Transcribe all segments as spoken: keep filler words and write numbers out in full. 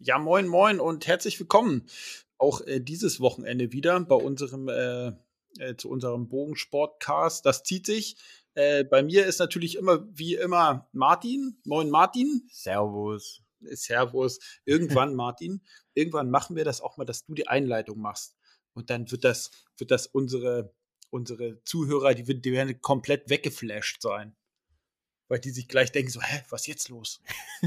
Ja, moin, moin und herzlich willkommen. Auch äh, dieses Wochenende wieder bei unserem äh, äh, zu unserem Bogensportcast. Das zieht sich. Äh, bei mir ist natürlich immer wie immer Martin. Moin, Martin. Servus. Äh, Servus. Irgendwann, Martin. Irgendwann machen wir das auch mal, dass du die Einleitung machst. Und dann wird das, wird das unsere, unsere Zuhörer, die, wird- die werden komplett weggeflasht sein. Weil die sich gleich denken: so, hä, was ist jetzt los?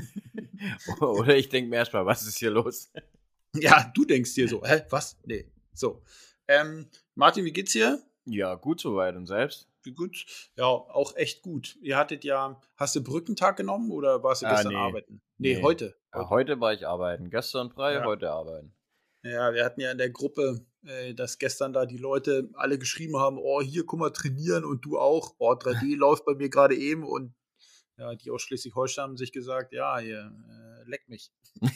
Oder ich denke mir erstmal, was ist hier los? Ja, du denkst dir so, hä, was? Nee. So. Ähm, Martin, wie geht's dir? Ja, gut soweit und selbst? Wie gut? Ja, auch echt gut. Ihr hattet ja, hast du Brückentag genommen oder warst du Ah, gestern nee. arbeiten? Nee, Nee. heute. Ah, Heute. heute war ich arbeiten. Gestern frei, Ja. heute arbeiten. Ja, wir hatten ja in der Gruppe, äh, dass gestern da die Leute alle geschrieben haben: oh, hier, guck mal, trainieren und du auch. Oh, drei D läuft bei mir gerade eben und ja, die aus Schleswig-Holstein haben sich gesagt: ja, hier, äh, leck mich.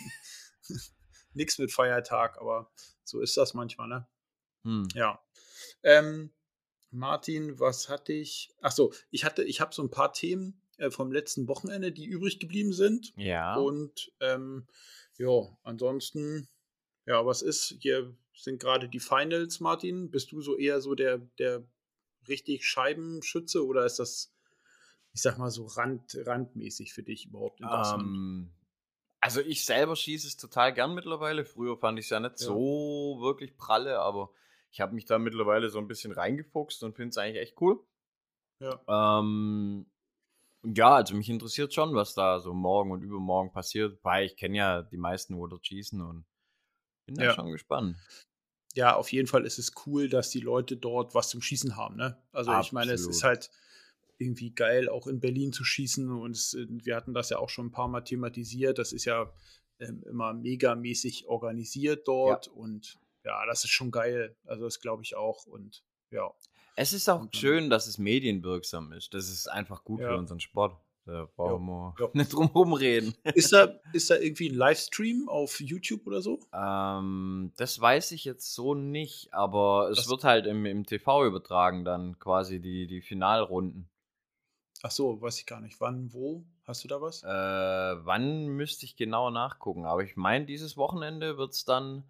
Nix mit Feiertag, aber so ist das manchmal, ne? Hm. Ja. Ähm, Martin, was hatte ich? Ach so, ich hatte, ich habe so ein paar Themen äh, vom letzten Wochenende, die übrig geblieben sind. Ja. Und ähm, ja, ansonsten, ja, was ist? Hier sind gerade die Finals, Martin. Bist du so eher so der, der richtig Scheibenschütze oder ist das, ich sag mal, so rand, randmäßig für dich überhaupt interessant? Ähm, also ich selber schieße es total gern mittlerweile. Früher fand ich es ja nicht Ja, so wirklich pralle, aber ich habe mich da mittlerweile so ein bisschen reingefuchst und finde es eigentlich echt cool. ja, Ähm, ja, also mich interessiert schon, was da so morgen und übermorgen passiert, weil ich kenne ja die meisten, wo dort schießen und bin da ja. schon gespannt. Ja, auf jeden Fall ist es cool, dass die Leute dort was zum Schießen haben, ne? Also, ich meine, es ist Absolut. halt irgendwie geil, auch in Berlin zu schießen und es, äh, wir hatten das ja auch schon ein paar Mal thematisiert. Das ist ja, ähm, immer megamäßig organisiert Ja. dort und ja, das ist schon geil. Also, das glaube ich auch und ja, Es ist auch und dann schön, dass es medienwirksam ist. Das ist einfach gut für ja, unseren Sport. Da ja, brauchen wir ja. nicht drum rumreden. Ist da ist da irgendwie ein Livestream auf YouTube oder so? Ähm, das weiß ich jetzt so nicht, aber es Das wird halt im im T V übertragen dann quasi die die Finalrunden. ach so, weiß ich gar nicht. Wann, wo? Hast du da was? Äh, wann müsste ich genau nachgucken, aber ich meine, dieses Wochenende wird's dann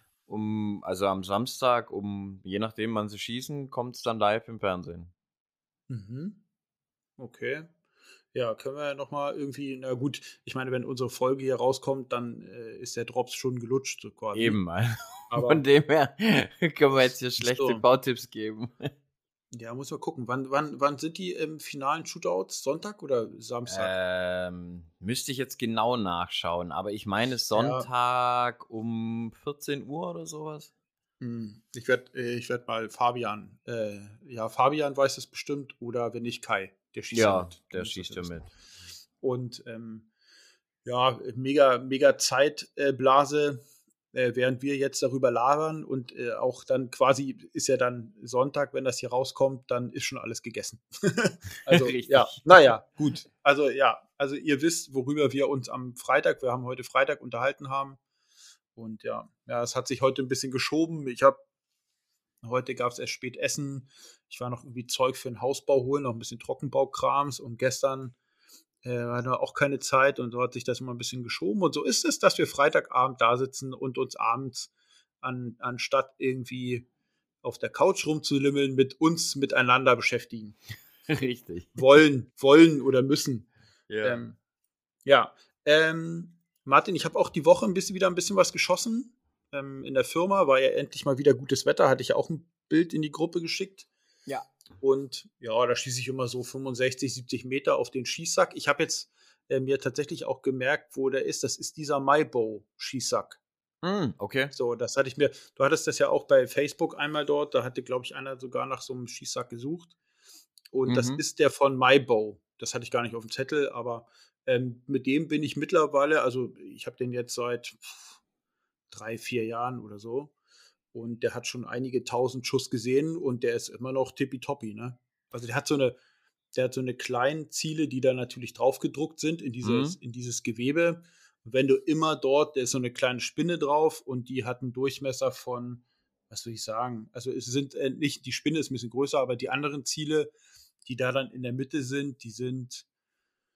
um also am Samstag um je nachdem, wann sie schießen, kommt's dann live im Fernsehen. Mhm, okay. Ja, können wir ja noch mal irgendwie, na gut, ich meine, wenn unsere Folge hier rauskommt, dann, äh, ist der Drops schon gelutscht so quasi. Eben, also von Aber dem her können wir jetzt hier ach schlechte so, Bautipps geben. ja, muss man gucken. Wann wann wann sind die im finalen Shootouts? Sonntag oder Samstag? Ähm, müsste ich jetzt genau nachschauen, aber ich meine Ja, Sonntag um vierzehn Uhr oder sowas. hm, ich werde äh, ich werde mal Fabian äh, ja, Fabian weiß es bestimmt oder wenn nicht Kai, der schießt ja Ja, mit, der der muss das ja schießt ja wissen. mit. Und, ähm, ja, mega mega Zeitblase, äh, Blase, äh, während wir jetzt darüber labern und, äh, auch dann quasi ist ja dann Sonntag, wenn das hier rauskommt, dann ist schon alles gegessen. Also, ja, Richtig. na ja, gut. Also, ja, also ihr wisst, worüber wir uns am Freitag wir haben heute Freitag unterhalten haben und ja, ja, es hat sich heute ein bisschen geschoben. Ich habe heute gab's erst spät Essen. Ich war noch irgendwie Zeug für 'n Hausbau holen, noch ein bisschen Trockenbaukrams und gestern äh, hatten wir auch keine Zeit und so hat sich das immer ein bisschen geschoben. Und so ist es, dass wir Freitagabend da sitzen und uns abends an, anstatt irgendwie auf der Couch rumzulimmeln, mit uns miteinander beschäftigen. Richtig. Wollen, wollen oder müssen. Ja. Ähm, ja. Ähm, Martin, ich habe auch die Woche ein bisschen wieder ein bisschen was geschossen. Ähm, in der Firma war ja endlich mal wieder gutes Wetter, hatte ich ja auch ein Bild in die Gruppe geschickt. Ja. Und ja, da schieße ich immer so fünfundsechzig, siebzig Meter auf den Schießsack. Ich habe jetzt äh, mir tatsächlich auch gemerkt, wo der ist. Das ist dieser MyBow-Schießsack. Hm, okay. So, das hatte ich mir, du hattest das ja auch bei Facebook einmal dort, da hatte, glaube ich, einer sogar nach so einem Schießsack gesucht. Und das Mhm. ist der von MyBow. Das hatte ich gar nicht auf dem Zettel, aber ähm, mit dem bin ich mittlerweile, also ich habe den jetzt seit pff, drei, vier Jahren oder so. Und der hat schon einige tausend Schuss gesehen und der ist immer noch tippitoppi, ne? Also der hat so eine, der hat so eine kleinen Ziele, die da natürlich drauf gedruckt sind in dieses, Mhm. in dieses Gewebe. Und wenn du immer dort, da ist so eine kleine Spinne drauf und die hat einen Durchmesser von, was will ich sagen? Also es sind äh, nicht, die Spinne ist ein bisschen größer, aber die anderen Ziele, die da dann in der Mitte sind, die sind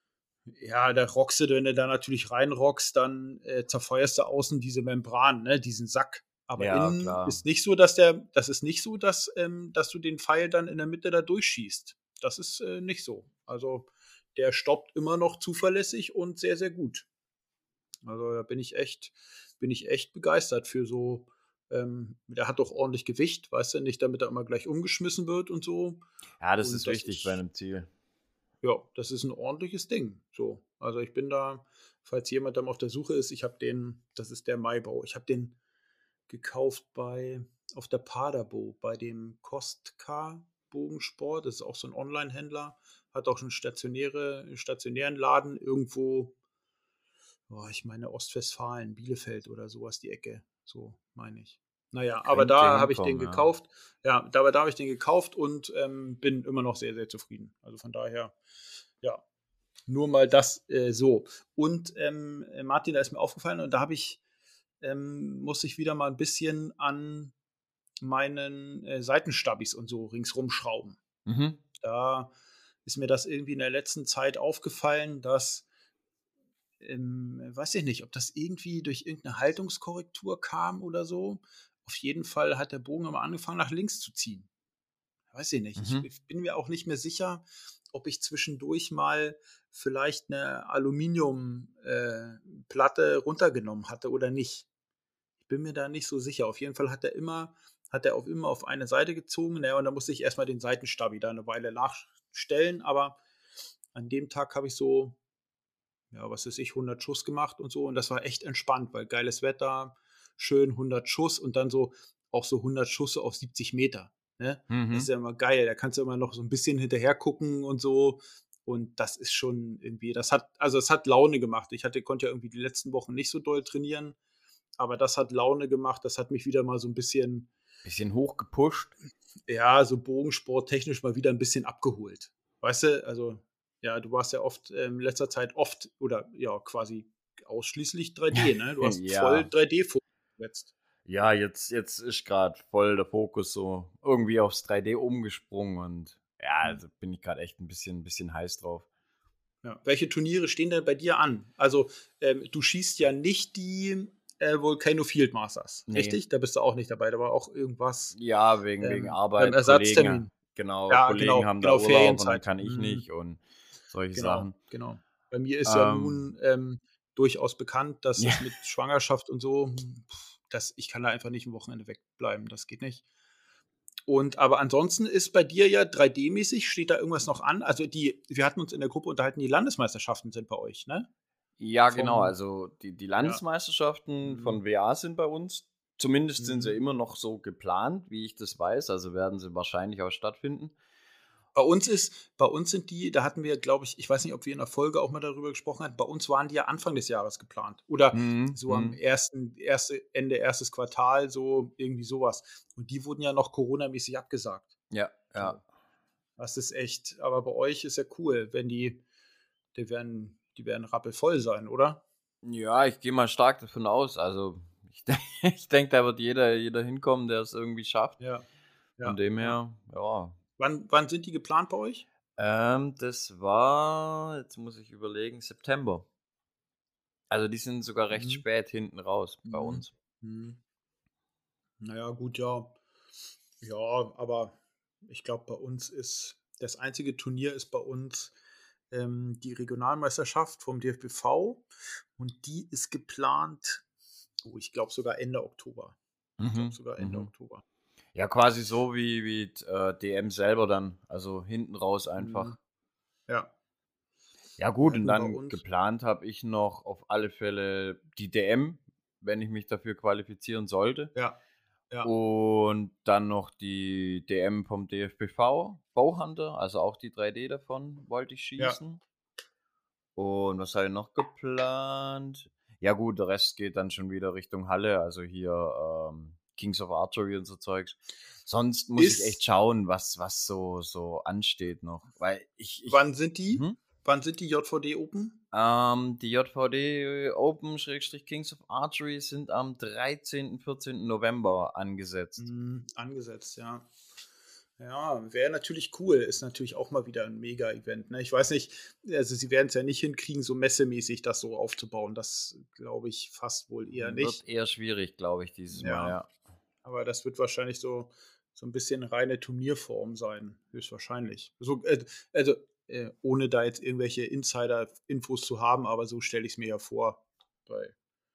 Ja, da rockst du, wenn du da natürlich reinrockst, dann äh, zerfeuerst du außen diese Membran, ne, diesen Sack. Aber Ja, innen klar. ist nicht so, dass der, das ist nicht so, dass, ähm, dass du den Pfeil dann in der Mitte da durchschießt. Das ist äh, nicht so. Also der stoppt immer noch zuverlässig und sehr, sehr gut. Also da bin ich echt, bin ich echt begeistert für so. Ähm, der hat doch ordentlich Gewicht, weißt du, nicht damit er immer gleich umgeschmissen wird und so. Ja, das Und ist das wichtig bei ist, einem Ziel. ja, das ist ein ordentliches Ding. So. Also ich bin da, falls jemand dann auf der Suche ist, ich habe den, das ist der Maibau, ich habe den gekauft bei, auf der Paderbo, bei dem Kostka Bogensport. Das ist auch so ein Online-Händler, hat auch schon stationäre, stationären Laden irgendwo, oh, ich meine Ostwestfalen, Bielefeld oder sowas, die Ecke. So meine ich. Naja, aber Könnte da habe ich den hinkommen, ja. gekauft. Ja, da, da habe ich den gekauft und ähm, bin immer noch sehr, sehr zufrieden. Also von daher, ja, nur mal das äh, so. Und ähm, Martin, da ist mir aufgefallen und da habe ich, ähm, muss ich wieder mal ein bisschen an meinen äh, Seitenstabis und so ringsrum schrauben. Mhm. Da ist mir das irgendwie in der letzten Zeit aufgefallen, dass, ähm, weiß ich nicht, ob das irgendwie durch irgendeine Haltungskorrektur kam oder so. Auf jeden Fall hat der Bogen aber angefangen, nach links zu ziehen. Weiß ich nicht. Ich, Mhm. ich bin mir auch nicht mehr sicher, ob ich zwischendurch mal vielleicht eine Aluminiumplatte äh, Platte runtergenommen hatte oder nicht. Ich bin mir da nicht so sicher. Auf jeden Fall hat er immer, hat er auf immer auf eine Seite gezogen. Naja, und da musste ich erstmal den Seitenstabi da eine Weile nachstellen. Aber an dem Tag habe ich so, ja, was weiß ich, hundert Schuss gemacht und so. Und das war echt entspannt, weil geiles Wetter, schön hundert Schuss und dann so auch so hundert Schüsse auf siebzig Meter. Ne? Das ist Mhm. ja immer geil. Da kannst du immer noch so ein bisschen hinterher gucken und so. Und das ist schon irgendwie, das hat, also es hat Laune gemacht. Ich hatte, konnte ja irgendwie die letzten Wochen nicht so doll trainieren, aber das hat Laune gemacht. Das hat mich wieder mal so ein bisschen, Bisschen hochgepusht. ja, so Bogensport technisch mal wieder ein bisschen abgeholt. Weißt du, also, ja, du warst ja oft äh, in letzter Zeit oft oder ja, quasi ausschließlich drei D, ne? Du hast voll Ja. drei D-Fokus gesetzt. Ja, jetzt, jetzt ist gerade voll der Fokus so irgendwie aufs drei D umgesprungen und ja, Hm. also bin ich gerade echt ein bisschen, ein bisschen heiß drauf. Ja. Welche Turniere stehen denn bei dir an? Also, ähm, du schießt ja nicht die äh, Volcano Field Masters, Nee. richtig? Da bist du auch nicht dabei. Da war auch irgendwas Ja, wegen, wegen ähm, beim Arbeit, Kollegen, Ersatztermin. genau, Ja, Kollegen genau, haben da genau, Urlaub und dann Ferienzeit. kann ich Hm. nicht und solche Genau, Sachen. genau. Bei mir ist ja Ähm, nun ähm, durchaus bekannt, dass ja, es mit Schwangerschaft und so, hm, pf, das, ich kann da einfach nicht ein Wochenende wegbleiben, das geht nicht. Und aber ansonsten ist bei dir ja drei D-mäßig, steht da irgendwas noch an? Also die, wir hatten uns in der Gruppe unterhalten, die Landesmeisterschaften sind bei euch, ne? ja, genau, Vom, also die, die ja. Landesmeisterschaften Hm, von W A sind bei uns. Zumindest sind sie hm. immer noch so geplant, wie ich das weiß. Also werden sie wahrscheinlich auch stattfinden. Bei uns ist, bei uns sind die, da hatten wir, glaube ich, ich weiß nicht, ob wir in der Folge auch mal darüber gesprochen hatten, bei uns waren die ja Anfang des Jahres geplant. Oder Mhm, so am mhm. ersten, erste, Ende erstes Quartal, so irgendwie sowas. Und die wurden ja noch Corona-mäßig abgesagt. Ja, ja. So. Das ist echt, aber bei euch ist ja cool, wenn die, die werden, die werden rappelvoll sein, oder? Ja, ich gehe mal stark davon aus. Also, ich, de ich denke, da wird jeder jeder hinkommen, der es irgendwie schafft. Ja, Von ja, dem ja. her, ja. Wann, wann sind die geplant bei euch? Ähm, das war, jetzt muss ich überlegen, September. Also, die sind sogar recht Mhm. spät hinten raus bei Mhm. uns. Mhm. Naja, gut, ja. Ja, aber ich glaube, bei uns ist das einzige Turnier ist bei uns ähm, die Regionalmeisterschaft vom D F B V und die ist geplant, oh, ich glaube sogar Ende Oktober. Ich glaube Mhm, sogar Ende mhm. Oktober. Ja, quasi so wie wie d äh, D M selber dann, also hinten raus Mhm. einfach. Ja, Ja gut, ja, und du bei dann uns. geplant habe ich noch auf alle Fälle die D M, wenn ich mich dafür qualifizieren sollte. Ja, ja, Und dann noch die D M vom D F B V, Bauhunter, also auch die drei D davon wollte ich ja, schießen. Und was habe ich noch geplant? Ja gut, der Rest geht dann schon wieder Richtung Halle, also hier ähm, Kings of Archery und so Zeugs. Sonst muss ich echt ist, schauen, was, was so, so ansteht noch. Weil ich, ich, wann sind die? mhm. Wann sind die J V D Open? Ähm, die J V D Open Schrägstrich Kings of Archery sind am dreizehnten, vierzehnten November angesetzt. Mhm, angesetzt, ja. Ja, wäre natürlich cool. Ist natürlich auch mal wieder ein Mega-Event, ne? Ich weiß nicht, also, sie werden es ja nicht hinkriegen, so messemäßig das so aufzubauen. Das glaube ich fast wohl eher Wird nicht. eher schwierig, glaube ich, dieses Mal, Ja, ja. aber das wird wahrscheinlich so so ein bisschen reine Turnierform sein, höchstwahrscheinlich. So, äh, also, äh, ohne da jetzt irgendwelche Insider-Infos zu haben, aber so stelle ich es mir ja vor bei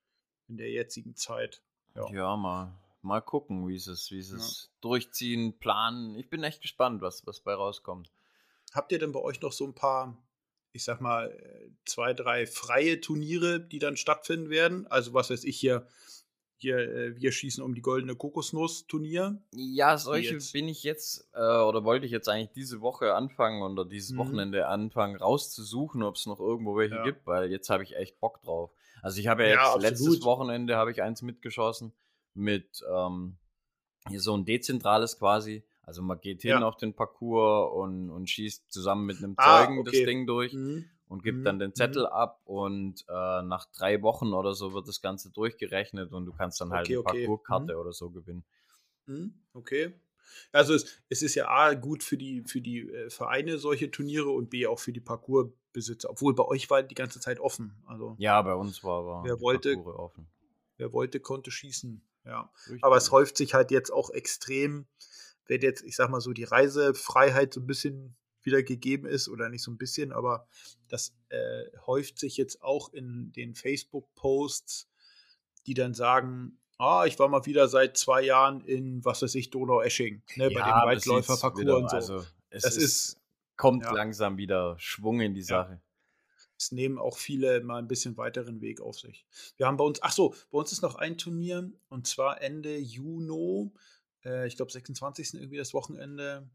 in der jetzigen Zeit. Ja, Ja, mal mal gucken, wie sie's wie ja. sie's durchziehen, planen. Ich bin echt gespannt, was was bei rauskommt. Habt ihr denn bei euch noch so ein paar, ich sag mal, äh, zwei, drei freie Turniere, die dann stattfinden werden? Also, was weiß ich hier hier, äh, „Wir schießen um die goldene Kokosnuss“-Turnier, Ja, die solche jetzt bin ich jetzt äh, oder wollte ich jetzt eigentlich diese Woche anfangen oder dieses mhm, Wochenende anfangen rauszusuchen, ob es noch irgendwo welche ja. gibt, weil jetzt habe ich echt Bock drauf. Also, ich habe ja Ja, jetzt letztes absolut. Wochenende habe ich eins mitgeschossen mit, ähm hier so 'n dezentrales quasi. Also, man geht hin Ja. auf den Parcours und und schießt zusammen mit 'nem Ah, Zeugen das okay. Ding durch Mhm. und gibt dann Mhm. den Mhm. Zettel ab und, äh, nach drei Wochen oder so wird das Ganze durchgerechnet und du kannst dann halt Okay, 'ne okay. Mhm. Parcourskarte oder so gewinnen. Mhm. Okay. Also, es es ist ja A, gut für die für die, äh, Vereine solche Turniere und B, auch für die Parcoursbesitzer, obwohl bei euch war die ganze Zeit offen. Also, Ja, bei uns war waren wer die wollte Parcours offen. wer wollte, konnte schießen, ja. Aber es Richtig. häuft sich halt jetzt auch extrem, wenn jetzt, ich sage mal so, die Reisefreiheit so ein bisschen wieder gegeben ist oder nicht so ein bisschen, aber das, äh, häuft sich jetzt auch in den Facebook-Posts, die dann sagen: „Ah, ich war mal wieder seit zwei Jahren in, was weiß ich, Donaueschingen“, ne, bei dem Ja, man sieht's Weitläuferparcours und wieder. so. Also, es Das ist ist kommt ja, langsam wieder Schwung in die ja. Sache. Es nehmen auch viele mal ein bisschen weiteren Weg auf sich. Wir haben bei uns ach so, bei uns ist noch ein Turnier und zwar Ende Juni, äh, ich glaube sechsundzwanzigsten irgendwie das Wochenende.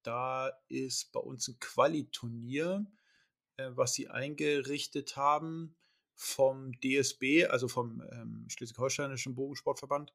Da ist bei uns ein Quali-Turnier, äh, was sie eingerichtet haben vom D S B, also vom, ähm, Schleswig-Holsteinischen Bogensportverband.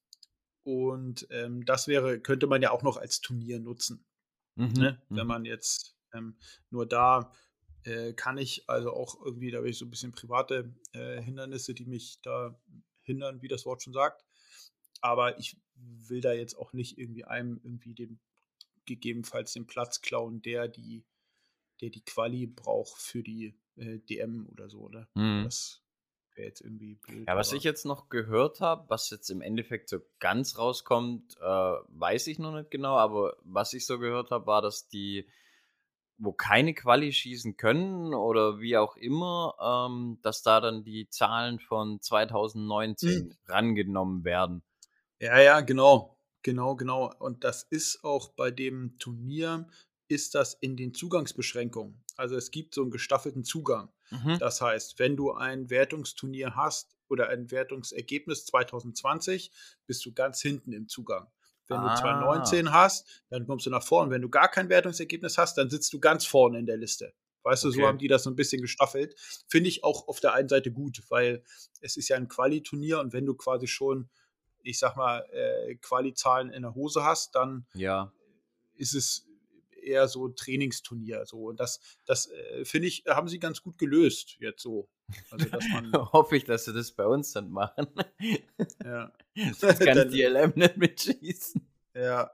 Und, ähm, das wäre könnte man ja auch noch als Turnier nutzen, Mhm, ne? Wenn mhm. man jetzt, ähm nur da, äh, kann ich also auch irgendwie, da habe ich so ein bisschen private, äh, Hindernisse, die mich da hindern, wie das Wort schon sagt. Aber ich will da jetzt auch nicht irgendwie einem irgendwie den gegebenenfalls den Platz klauen, der die der die Quali braucht für die, äh, D M oder so, ne? Mhm. Das wäre jetzt irgendwie blöd, Ja, was ich aber jetzt noch gehört habe, was jetzt im Endeffekt so ganz rauskommt, äh, weiß ich noch nicht genau, aber was ich so gehört habe, war, dass die, wo keine Quali schießen können oder wie auch immer, ähm, dass da dann die Zahlen von hm, zweitausendneunzehn rangenommen werden. ja, ja, genau. Genau, genau. Und das ist auch bei dem Turnier ist das in den Zugangsbeschränkungen. Also, es gibt so einen gestaffelten Zugang. Mhm. Das heißt, wenn du ein Wertungsturnier hast oder ein Wertungsergebnis zwanzig zwanzig, bist du ganz hinten im Zugang. Wenn du zwanzig Ah, neunzehn hast, dann kommst du nach vorne. Wenn du gar kein Wertungsergebnis hast, dann sitzt du ganz vorne in der Liste. Weißt du, so okay. haben die das so ein bisschen gestaffelt. Finde ich auch auf der einen Seite gut, weil es ist ja ein Quali-Turnier und wenn du quasi schon, ich sag mal, äh, Quali-Zahlen in der Hose hast, dann Ja. ist es eher so 'n Trainingsturnier so. Und das das, äh, finde ich, haben sie ganz gut gelöst jetzt so. Also, dass man Hoffe ich, dass sie das bei uns dann machen. ja, Sonst kann ich dann die L M nicht mitschießen. ja.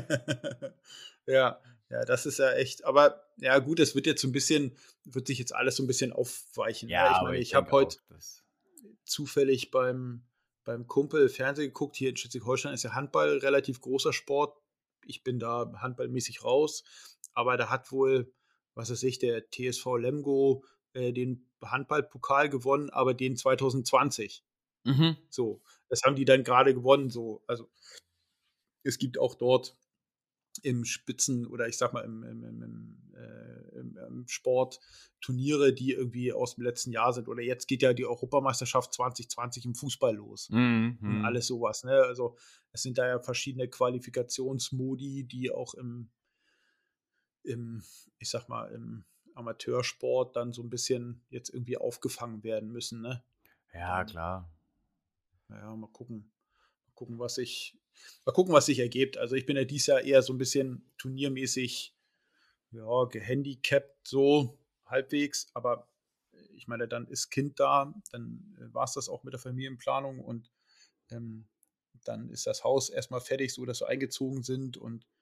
Ja, ja, das ist ja echt, aber ja gut, es wird jetzt so 'n bisschen wird sich jetzt alles so 'n bisschen aufweichen, Ja, ne? Ich aber meine, ich ich habe denke auch, heute dass zufällig beim beim Kumpel Fernsehen geguckt. Hier in Schleswig-Holstein ist ja Handball relativ großer Sport. Ich bin da handballmäßig raus, aber da hat wohl, was weiß ich, der T S V Lemgo, äh, den Handballpokal gewonnen, aber den zwanzig zwanzig. mhm. So, das haben die dann grade gewonnen so. Also, es gibt auch dort im Spitzen oder ich sag mal im, im, im, im, äh, im, im Sport Turniere, die irgendwie aus dem letzten Jahr sind. Oder jetzt geht ja die Europameisterschaft zwanzig zwanzig im Fußball los Mhm, und mhm. alles sowas. Ne? Also es sind da ja verschiedene Qualifikationsmodi, die auch im, im, ich sag mal, im Amateursport dann so ein bisschen jetzt irgendwie aufgefangen werden müssen. Ne? Ja, Dann, klar. naja, mal gucken. Mal gucken, was sich, mal gucken, was sich ergibt. Also ich bin ja dieses Jahr eher so ein bisschen turniermäßig, ja, gehandicapt so halbwegs, aber äh, ich meine, dann ist Kind da, dann äh, war es das auch mit der Familienplanung und ähm, dann ist das Haus erstmal fertig, so dass wir eingezogen sind und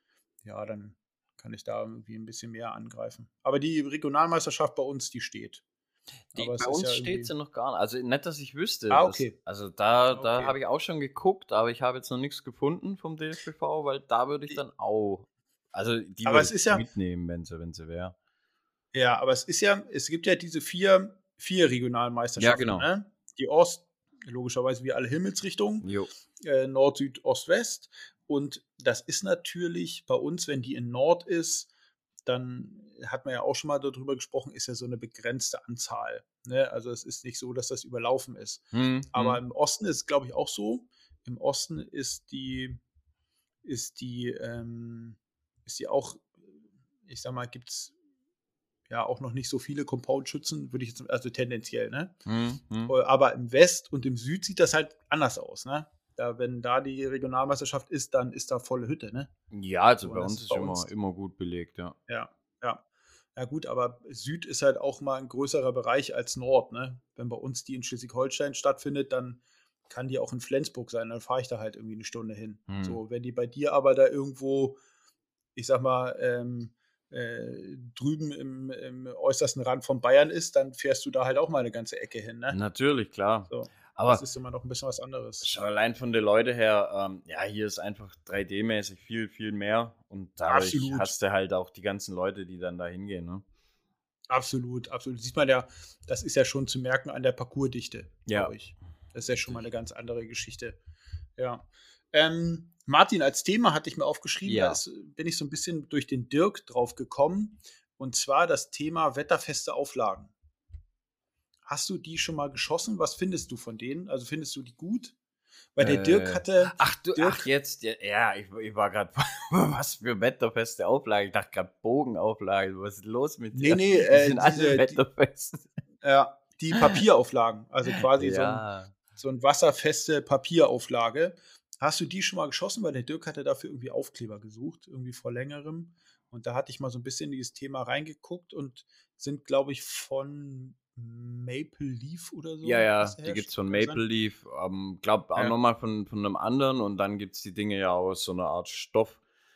ja, dann kann ich da irgendwie ein bisschen mehr angreifen. Aber die Regionalmeisterschaft bei uns, die steht. Die Aber es bei ist uns ja steht irgendwie. sie noch gar nicht. Also, nicht, dass ich wüsste, Ah, dass okay. also, da Ah, da okay. habe ich auch schon geguckt, aber ich habe jetzt noch nichts gefunden vom D F B V, weil da würde ich I dann auch also, die aber würde es ich ist ja mitnehmen, wenn sie wenn sie wäre. ja, aber es ist ja es gibt ja diese vier vier Ja, Regionalmeisterschaften, genau. ne? Die Ost logischerweise wie alle Himmelsrichtungen, Jo. äh, Nord, Süd, Ost, West. Und das ist natürlich bei uns, wenn die in Nord ist, dann hat man ja auch schon mal darüber gesprochen, ist ja so eine begrenzte Anzahl, ne? Also, es ist nicht so, dass das überlaufen ist. Mhm, Aber mhm. im Osten ist es, glaube ich, auch so. Im Osten ist die ist die, ähm ist die auch ich sage mal, gibt's ja auch noch nicht so viele Compound-Schützen, würde ich jetzt also tendenziell, ne? Mhm, mhm. Äh, aber im West und im Süd sieht das halt anders aus, ne? Da wenn da die Regionalmeisterschaft ist, dann ist da volle Hütte, ne? Ja, also, So, bei und das uns ist ist bei immer uns immer gut belegt, ja. ja, ja. Ja gut, aber Süd ist halt auch mal ein größerer Bereich als Nord, ne? Wenn bei uns die in Schleswig-Holstein stattfindet, dann kann die auch in Flensburg sein, dann fahre ich da halt irgendwie eine Stunde hin. Mhm. So, wenn die bei dir aber da irgendwo, ich sag mal, ähm, äh, drüben im im äußersten Rand von Bayern ist, dann fährst du da halt auch mal eine ganze Ecke hin, ne? Natürlich, klar. So, das Aber ist immer noch ein bisschen was anderes. schon allein von den Leuten her, ähm, ja, hier ist einfach drei D-mäßig viel, viel mehr und dadurch Absolut, hast du halt auch die ganzen Leute, die dann da hingehen, ne? absolut, absolut. Sieht man ja, das ist ja schon zu merken an der Parcoursdichte, Ja, glaube ich. Das ist ja schon mal eine richtig. ganz andere Geschichte. Ja. Ähm, Martin, als Thema hatte ich mir aufgeschrieben, da Ja. ist bin ich so ein bisschen durch den Dirk drauf gekommen, und zwar das Thema wetterfeste Auflagen. Hast du die schon mal geschossen? Was findest du von denen? Also, findest du die gut? Weil der Dirk Äh, hatte ach du ach Dirk jetzt, ja, ja, ich ich war gerade was für wetterfeste Auflage. Ich dachte gerade Bogenauflage. Was ist los mit ne, dir? ne, Die äh, sind alle diese die wetterfest. ja, die Papierauflagen, also quasi so 'n Ja. so 'n wasserfeste Papierauflage. Hast du die schon mal geschossen? Weil der Dirk hatte dafür irgendwie Aufkleber gesucht, irgendwie vor Längerem. Und da hatte ich mal so 'n bisschen in dieses Thema reingeguckt und sind, glaube ich, von Maple Leaf oder Ja, so ist ja, der die gibt's Hersteller, von kann das sein? Maple Leaf, ähm, glaube auch noch Ja. mal von von 'nem anderen und dann gibt's die Dinge ja aus so 'ner Art Stoff.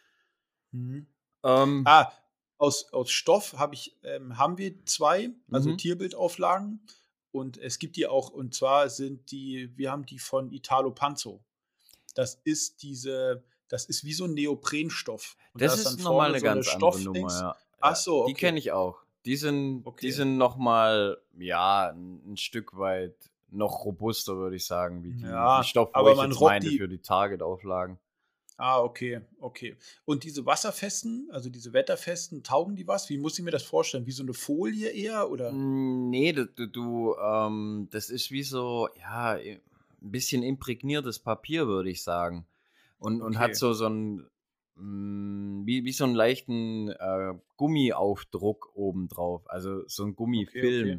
Mhm. Ähm, Ah, aus aus Stoff habe ich ähm, haben wir zwei, also mhm. Tierbildauflagen, und es gibt die auch, und zwar sind die wir haben die von Italo Panzo. Das ist diese das ist wie so 'n Neoprenstoff, und da Das ist dann ist noch mal vorne 'ne so 'ne ganz andere Nummer, Stoffdings. ja. Ach Ja, so, die okay, kenne ich auch. Die sind die okay. sind noch mal, ja, 'n 'n Stück weit noch robuster, würde ich sagen, wie die die Ja, Stoff, wo aber ich man jetzt robbt meinte die für die Target-Auflagen. ah, okay, okay. Und diese wasserfesten, also diese wetterfesten, taugen die was? Wie muss ich mir das vorstellen? Wie so 'ne Folie eher, oder? Hm, ne, du du du, ähm das ist wie so, ja, äh, 'n bisschen imprägniertes Papier, würde ich sagen. Und und hat Okay, so so 'n hm, wie wie so 'n leichten, äh, Gummiaufdruck obendrauf, also so 'n okay, okay. Gummifilm.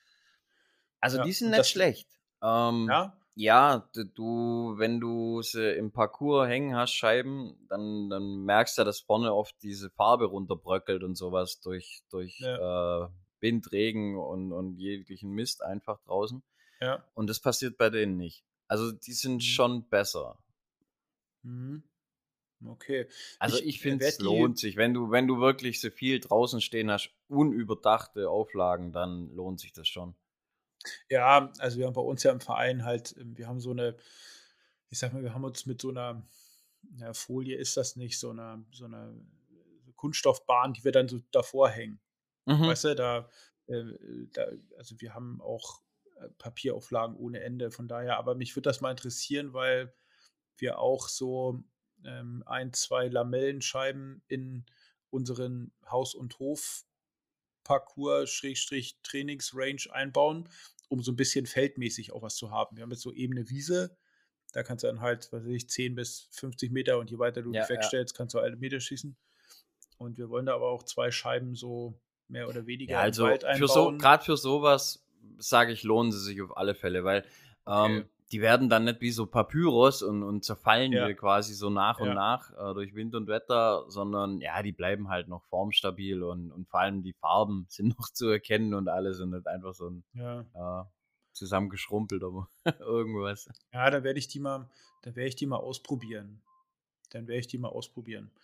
Also, die Ja, sind und nicht das schlecht. Ähm, ja? ja, d du wenn du sie im Parcours hängen hast, Scheiben, dann dann merkst du, dass vorne oft diese Farbe runterbröckelt und sowas durch durch, Ja, äh, Wind, Regen und und jeglichen Mist einfach draußen. ja. Und das passiert bei denen nicht. Also, die sind Mhm, schon besser. mhm. Okay. Also, Ich, ich äh, finde, es werde lohnt die sich. Wenn du wenn du wirklich so viel draußen stehen hast, unüberdachte Auflagen, dann lohnt sich das schon. ja, also wir haben bei uns ja im Verein halt ähm, wir haben so 'ne ich sage mal, wir haben uns mit so 'ner, ja, Folie ist das nicht, so 'ner so 'ner Kunststoffbahn, die wir dann so davor hängen. Mhm. Weißt du, da äh, da also wir haben auch, äh, Papierauflagen ohne Ende, von daher, aber mich würde das mal interessieren, weil wir auch so, ähm, ein, zwei Lamellenscheiben in unseren Haus und Hof Parcours Schrägstrich Trainingsrange einbauen, um so 'n bisschen feldmäßig auch was zu haben. Wir haben jetzt so ebene Wiese, da kannst du dann halt, was weiß ich, zehn bis fünfzig Meter, und je weiter du dich Ja, ja. wegstellst, kannst du alle Meter schießen. Und wir wollen da aber auch zwei Scheiben so mehr oder Ja, weniger im also Wald für so einbauen. gerade für sowas sage ich, lohnen sie sich auf alle Fälle, weil, Okay, ähm, die werden dann nicht wie so Papyrus und und zerfallen ja, dir quasi so nach und ja, nach, äh, durch Wind und Wetter, sondern ja, die bleiben halt noch formstabil und und vor allem die Farben sind noch zu erkennen und alles und nicht einfach so 'n, ja. ja, zusammengeschrumpelter irgendwas. Ja, dann werde ich die mal dann werde ich die mal ausprobieren. Dann werde ich die mal ausprobieren.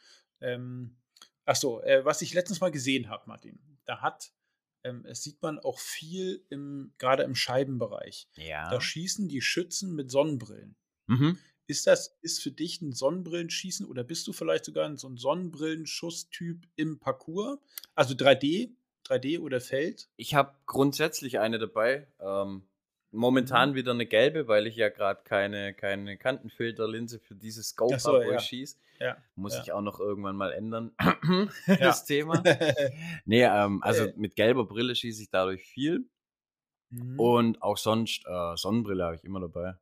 Ähm, ach so, äh, was ich letztens mal gesehen habe, Martin, da hat ähm, es sieht man auch viel im grade im Scheibenbereich. Da Ja. schießen die Schützen mit Sonnenbrillen. Mhm. Ist das ist für dich 'n Sonnenbrillenschießen oder bist du vielleicht sogar 'n so 'n Sonnenbrillenschusstyp im Parcours? Also drei D drei D oder Feld? Ich habe grundsätzlich eine dabei. Ähm, Mhm. momentan wieder 'ne gelbe, weil ich ja grad keine keine Kantenfilterlinse für dieses Ach Scope so, habe, wo ich ja. schieße. Ja, Muss ich ja. auch noch irgendwann mal ändern, Ja. das Thema. Ne, ähm, also Äh. mit gelber Brille schieße ich dadurch viel. Mhm. Und auch sonst, äh, Sonnenbrille habe ich immer dabei.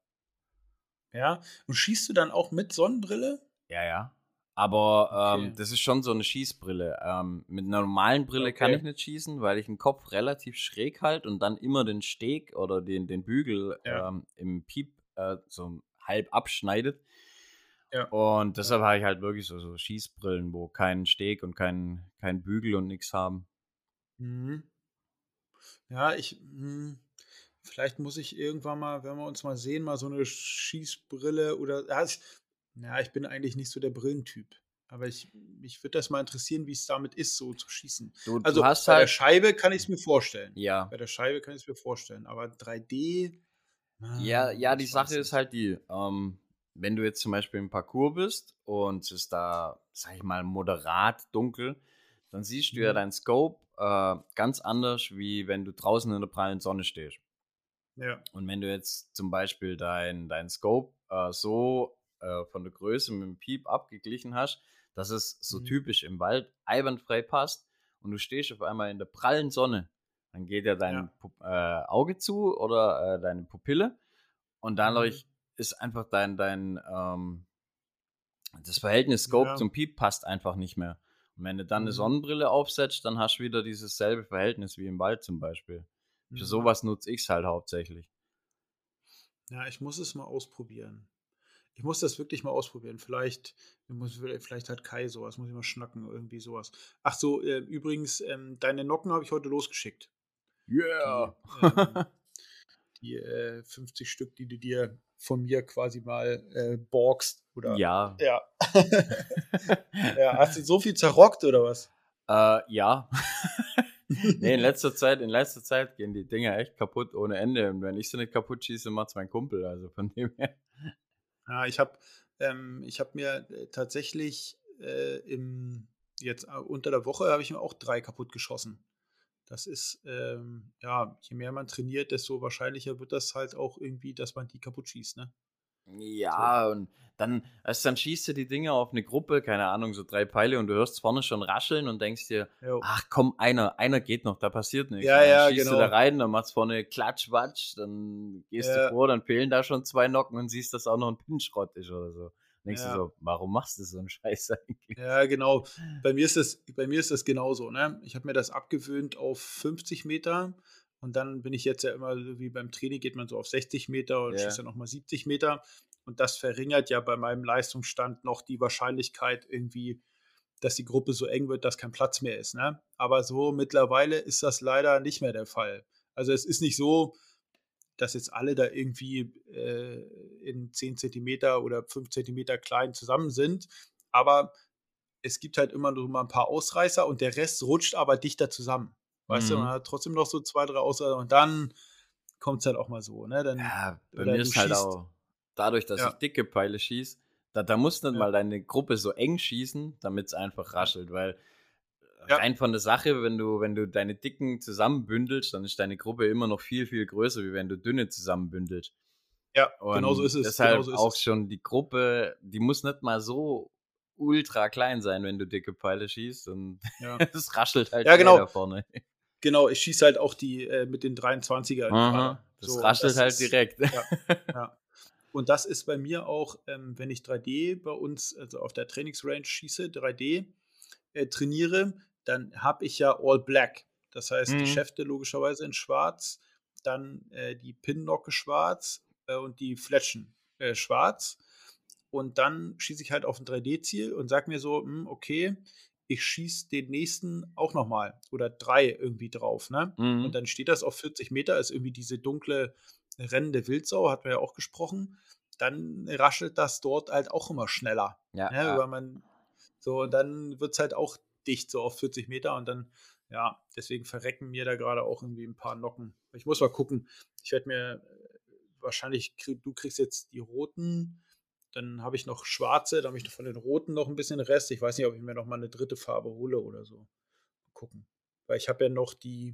Ja, und schießt du dann auch mit Sonnenbrille? Ja, ja. Aber, ähm, Okay. das ist schon so 'ne Schießbrille. Ähm, mit 'ner normalen Brille kann ich Okay. nicht schießen, weil ich 'n Kopf relativ schräg halte und dann immer den Steg oder den den Bügel, Ja. ähm, im Piep, äh, so halb abschneidet. Ja, Und ja. deshalb habe ich halt wirklich so so Schießbrillen, wo keinen Steg und keinen keinen Bügel und nix haben. Mhm. Ja, ich hm, vielleicht muss ich irgendwann mal, wenn wir uns mal sehen, mal so 'ne Schießbrille oder ja, ich ja, ich bin eigentlich nicht so der Brillentyp. Aber ich mich würde das mal interessieren, wie's damit ist, so zu schießen. Du du Also, hast bei der halt Scheibe kann ich's mir vorstellen. Ja. Bei der Scheibe kann ich's mir vorstellen, aber drei D, Ja, ah, ja, die ich Sache weiß ist nicht. halt die, ähm, wenn du jetzt zum Beispiel im Parcours bist und es ist da, sage ich mal, moderat dunkel, dann siehst du ja Mhm. deinen Scope, äh, ganz anders, wie wenn du draußen in der prallen Sonne stehst. Ja. Und wenn du jetzt zum Beispiel dein dein Scope, äh, so, äh, von der Größe mit dem Piep abgeglichen hast, dass es so Mhm. typisch im Wald einwandfrei passt und du stehst auf einmal in der prallen Sonne, dann geht ja dein Ja. Pup äh, Auge zu oder, äh, deine Pupille und Mhm. dadurch ist einfach dein dein, ähm das Verhältnis Scope Ja. zum Piep passt einfach nicht mehr. Und wenn du dann 'ne Mhm. Sonnenbrille aufsetzt, dann hast du wieder dieses selbe Verhältnis wie im Wald zum Beispiel. Für so Mhm. was nutze ich's halt hauptsächlich. Ja, ich muss es mal ausprobieren. Ich muss das wirklich mal ausprobieren. Vielleicht muss vielleicht hat Kai so was, muss ich mal schnacken, irgendwie so was. Ach so, äh, übrigens, ähm, deine Nocken habe ich heute losgeschickt. Die, Yeah. ähm die, äh, fünfzig Stück, die du dir von mir quasi mal, äh, borgst oder Ja. ja. Ja, hast du so viel zerrockt oder was? Äh, ja. Ne, in letzter Zeit in letzter Zeit gehen die Dinger echt kaputt ohne Ende und wenn ich sie nicht kaputt schieße, macht's mein Kumpel, also von dem her. Ja, ich habe ähm, ich habe mir, äh, tatsächlich, äh, im jetzt, äh, unter der Woche habe ich mir auch drei kaputtgeschossen. Das ist, ähm ja, je mehr man trainiert, desto wahrscheinlicher wird das halt auch irgendwie, dass man die kaputt schießt, ne? So. Ja, und dann weißt du, dann schießt du die Dinger auf 'ne Gruppe, keine Ahnung, so drei Pfeile und du hörst vorne schon rascheln und denkst dir: Jo. „Ach komm, einer einer geht noch, da passiert nix.“ Ja, Und dann ja, schießt du da genau. rein, dann macht's vorne Klatsch Watsch, dann gehst du Ja. vor, dann fehlen da schon zwei Nocken und siehst, dass auch noch 'n Pin Schrott ist oder so. Denkst du Ja. so: „Warum machst du so 'n Scheiß eigentlich?“ Ja, genau. Bei mir ist das bei mir ist das genauso, ne? Ich habe mir das abgewöhnt auf fünfzig Meter und dann bin ich jetzt ja immer wie beim Training geht man so auf sechzig Meter und schießt Ja. dann noch mal siebzig Meter und das verringert ja bei meinem Leistungsstand noch die Wahrscheinlichkeit irgendwie, dass die Gruppe so eng wird, dass kein Platz mehr ist, ne? Aber so mittlerweile ist das leider nicht mehr der Fall. Also, es ist nicht so, dass jetzt alle da irgendwie, äh, in zehn Zentimeter oder fünf Zentimeter klein zusammen sind, aber es gibt halt immer nur mal 'n paar Ausreißer und der Rest rutscht aber dichter zusammen. Weißt du, man Mhm. hat trotzdem noch so zwei, drei Ausreißer und dann kommt's halt auch mal so, ne? Dann Ja, bei oder mir du ist halt schießt auch dadurch, dass ich Ja. dicke Pfeile schieße, da da muss nicht Ja. mal deine Gruppe so eng schießen, damit's einfach Ja. raschelt, weil Ja. rein von der Sache, wenn du wenn du deine Dicken zusammenbündelst, dann ist deine Gruppe immer noch viel, viel größer, wie wenn du dünne zusammenbündelst. Ja, genau so Und ist es. Genau deshalb so ist auch es. schon die Gruppe, die muss nicht mal so ultra klein sein, wenn du dicke Pfeile schießt und Ja. es raschelt halt Ja, schnell da genau. vorne. Genau, ich schieße halt auch die, äh, mit den dreiundzwanzigern Mhm, grade. das So und raschelt das halt ist direkt. ja, ja. Und das ist bei mir auch, ähm, wenn ich drei D bei uns, also auf der Trainingsrange schieße, drei D, äh, trainiere, dann habe ich ja All Black. Das heißt, die Mhm. Schäfte logischerweise in schwarz, dann, äh, die Pinnocke schwarz, äh, und die Fletschen, äh, schwarz. Und dann schieße ich halt auf 'n drei D-Ziel und sage mir so: „Hm, okay, ich schieße den nächsten auch noch mal oder drei irgendwie drauf“, ne? Und Mhm. dann steht das auf vierzig Meter, ist irgendwie diese dunkle rennende Wildsau, hatten wir ja auch gesprochen. Dann raschelt das dort halt auch immer schneller, Ja, ne, ja. weil man So, und dann wird es halt auch dicht, so auf vierzig Meter und dann, ja, deswegen verrecken mir da gerade auch irgendwie ein paar Nocken. Ich muss mal gucken. Ich werde mir äh, wahrscheinlich, krieg, du kriegst jetzt die roten, dann habe ich noch schwarze, da habe ich von den roten noch ein bisschen Rest. Ich weiß nicht, ob ich mir noch mal eine dritte Farbe hole oder so. Mal gucken. Weil ich habe ja noch die,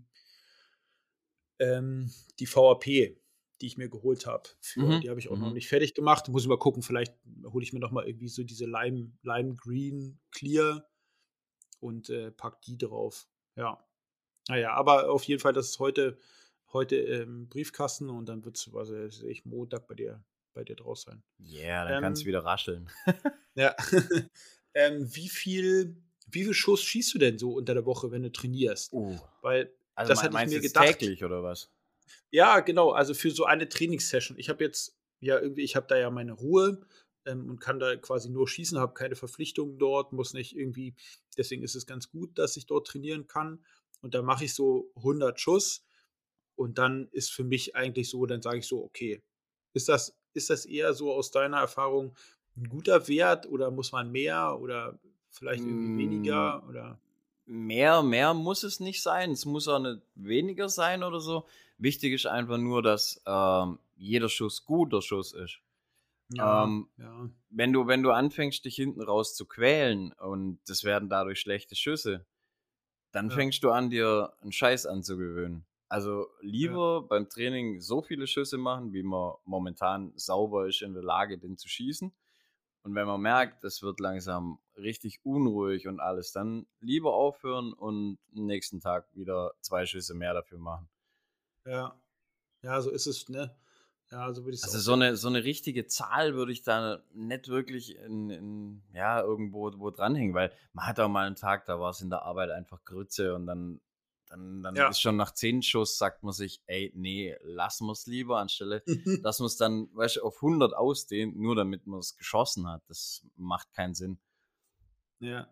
ähm, die V A P, die ich mir geholt habe. Für, Mhm, die habe ich auch noch mhm. nicht fertig gemacht. Muss ich mal gucken, vielleicht hole ich mir noch mal irgendwie so diese Lime, Lime Green Clear und äh, pack die drauf. Ja. Naja, aber auf jeden Fall, das ist heute, heute im Briefkasten und dann wird es, was weiß ich, Montag bei dir, bei dir draus sein. Yeah, dann kannst du Ähm, wieder rascheln. ja. ähm, wie viel, wie viel Schuss schießt du denn so unter der Woche, wenn du trainierst? Uh, Weil also das mei hatte ich meinst du mir jetzt gedacht. täglich oder was? Ja, genau, also für so eine Trainingssession. Ich habe jetzt ja irgendwie, ich habe da ja meine Ruhe ähm, und kann da quasi nur schießen, habe keine Verpflichtungen dort, muss nicht irgendwie, deswegen ist es ganz gut, dass ich dort trainieren kann. Und da mache ich so hundert Schuss und dann ist für mich eigentlich so, dann sage ich so, okay, ist das, ist das eher so aus deiner Erfahrung ein guter Wert oder muss man mehr oder vielleicht irgendwie Hm, weniger oder mehr mehr muss es nicht sein. Es muss auch nicht weniger sein oder so. Wichtig ist einfach nur, dass, ähm, jeder Schuss guter Schuss ist. ja, Ähm, ja, wenn du wenn du anfängst, dich hinten raus zu quälen und das werden dadurch schlechte Schüsse, dann ja, fängst du an, dir 'n Scheiß anzugewöhnen. Also, ja, lieber beim Training so viele Schüsse machen, wie man momentan sauber ist in der Lage, den zu schießen. Und wenn man ja, merkt, es wird langsam richtig unruhig und alles, dann lieber aufhören und am nächsten Tag wieder zwei Schüsse mehr dafür machen. ja. Ja, so ist es, ne? Ja, so würde ich es Also, auch so sehen. 'ne so 'ne richtige Zahl würde ich da nicht wirklich in in ja, irgendwo wo dranhängen, weil man hat auch mal 'n Tag, da war's in der Arbeit einfach Grütze und dann dann dann ist Ja. schon nach zehn Schuss sagt man sich: „Ey, ne, lassen wir's lieber", anstelle dass man's dann, weißt du, auf hundert ausdehnt, nur damit man's geschossen hat. Das macht keinen Sinn. Ja.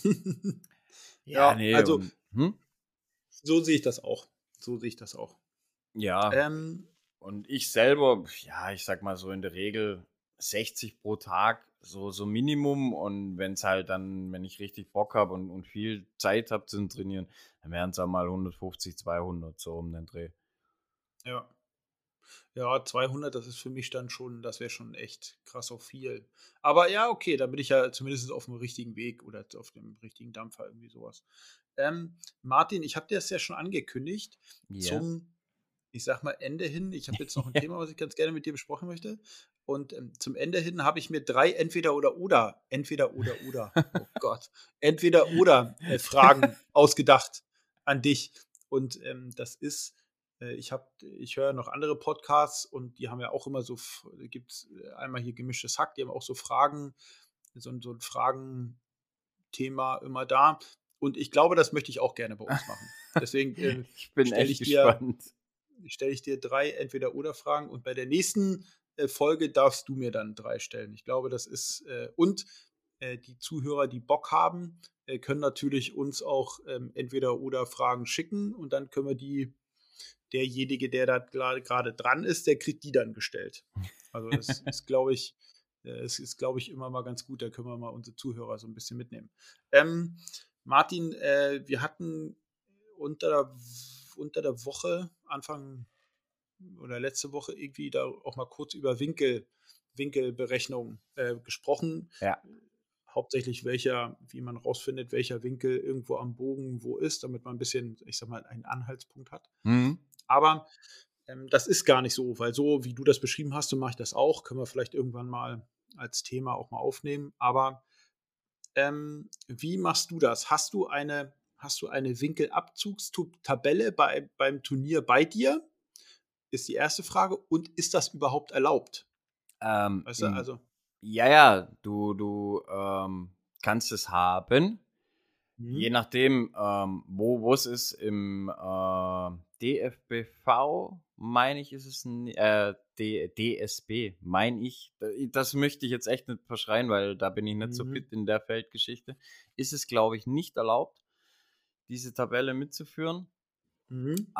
Ja, Ja, ne, also, und mhm, so sehe ich das auch. So sehe ich das auch. ja. Ähm, Und ich selber, ja, ich sag mal so in der Regel sechzig pro Tag, so so Minimum. Und wenn es halt dann wenn ich richtig Bock habe und und viel Zeit habe zum Trainieren, dann wären es auch mal hundertfünfzig, zweihundert, so um den Dreh. ja. Ja, zweihundert, das ist für mich dann schon, das wäre schon echt krass auf viel. Aber ja, okay, da bin ich ja zumindest auf dem richtigen Weg oder auf dem richtigen Dampfer, irgendwie sowas. Ähm, Martin, ich habe dir das ja schon angekündigt Ja. zum, ich sag mal, Ende hin. Ich habe jetzt noch ein Thema, was ich ganz gerne mit dir besprechen möchte. Und ähm, zum Ende hin habe ich mir drei Entweder oder oder, Entweder oder oder, oh Gott, Entweder oder äh, Fragen ausgedacht an dich. Und ähm, das ist, äh, ich habe, ich höre noch andere Podcasts und die haben ja auch immer so, gibt es einmal hier gemischtes Hack, die haben auch so Fragen, so, ein- so ein Fragenthema immer da. Und ich glaube, das möchte ich auch gerne bei uns machen. Deswegen äh, Ich bin stelle echt ich dir gespannt. stelle ich dir drei Entweder-Oder-Fragen und bei der nächsten äh, Folge darfst du mir dann drei stellen. Ich glaube, das ist äh, und äh, die Zuhörer, die Bock haben, äh, können natürlich uns auch ähm, Entweder-Oder-Fragen schicken und dann können wir die, derjenige, der da gerade dran ist, der kriegt die dann gestellt. Also es ist, glaube ich, äh, es ist, glaube ich, immer mal ganz gut. Da können wir mal unsere Zuhörer so ein bisschen mitnehmen. Ähm, Martin, äh, wir hatten unter der, unter der Woche, Anfang oder letzte Woche irgendwie da auch mal kurz über Winkel, Winkelberechnung äh, gesprochen. Ja. Hauptsächlich welcher, wie man rausfindet, welcher Winkel irgendwo am Bogen wo ist, damit man ein bisschen, ich sag mal, einen Anhaltspunkt hat. Mhm. Aber ähm, das ist gar nicht so, weil so wie du das beschrieben hast, so mache ich das auch. Können wir vielleicht irgendwann mal als Thema auch mal aufnehmen. Aber ähm, wie machst du das? Hast du eine, hast du eine Winkelabzugstabelle bei, beim Turnier bei dir? Ist die erste Frage. Und ist das überhaupt erlaubt? Ähm, Weißt du, im also. ja, ja, du du, ähm, kannst es haben. Je Mhm. nachdem, ähm, wo wo es ist, im, äh, D F B V, meine ich, ist es 'n äh, D D S B, meine ich. Äh, das möchte ich jetzt echt nicht verschreien, weil da bin ich nicht so Mhm. fit in der Feldgeschichte. Ist es, glaube ich, nicht erlaubt, diese Tabelle mitzuführen, Mhm.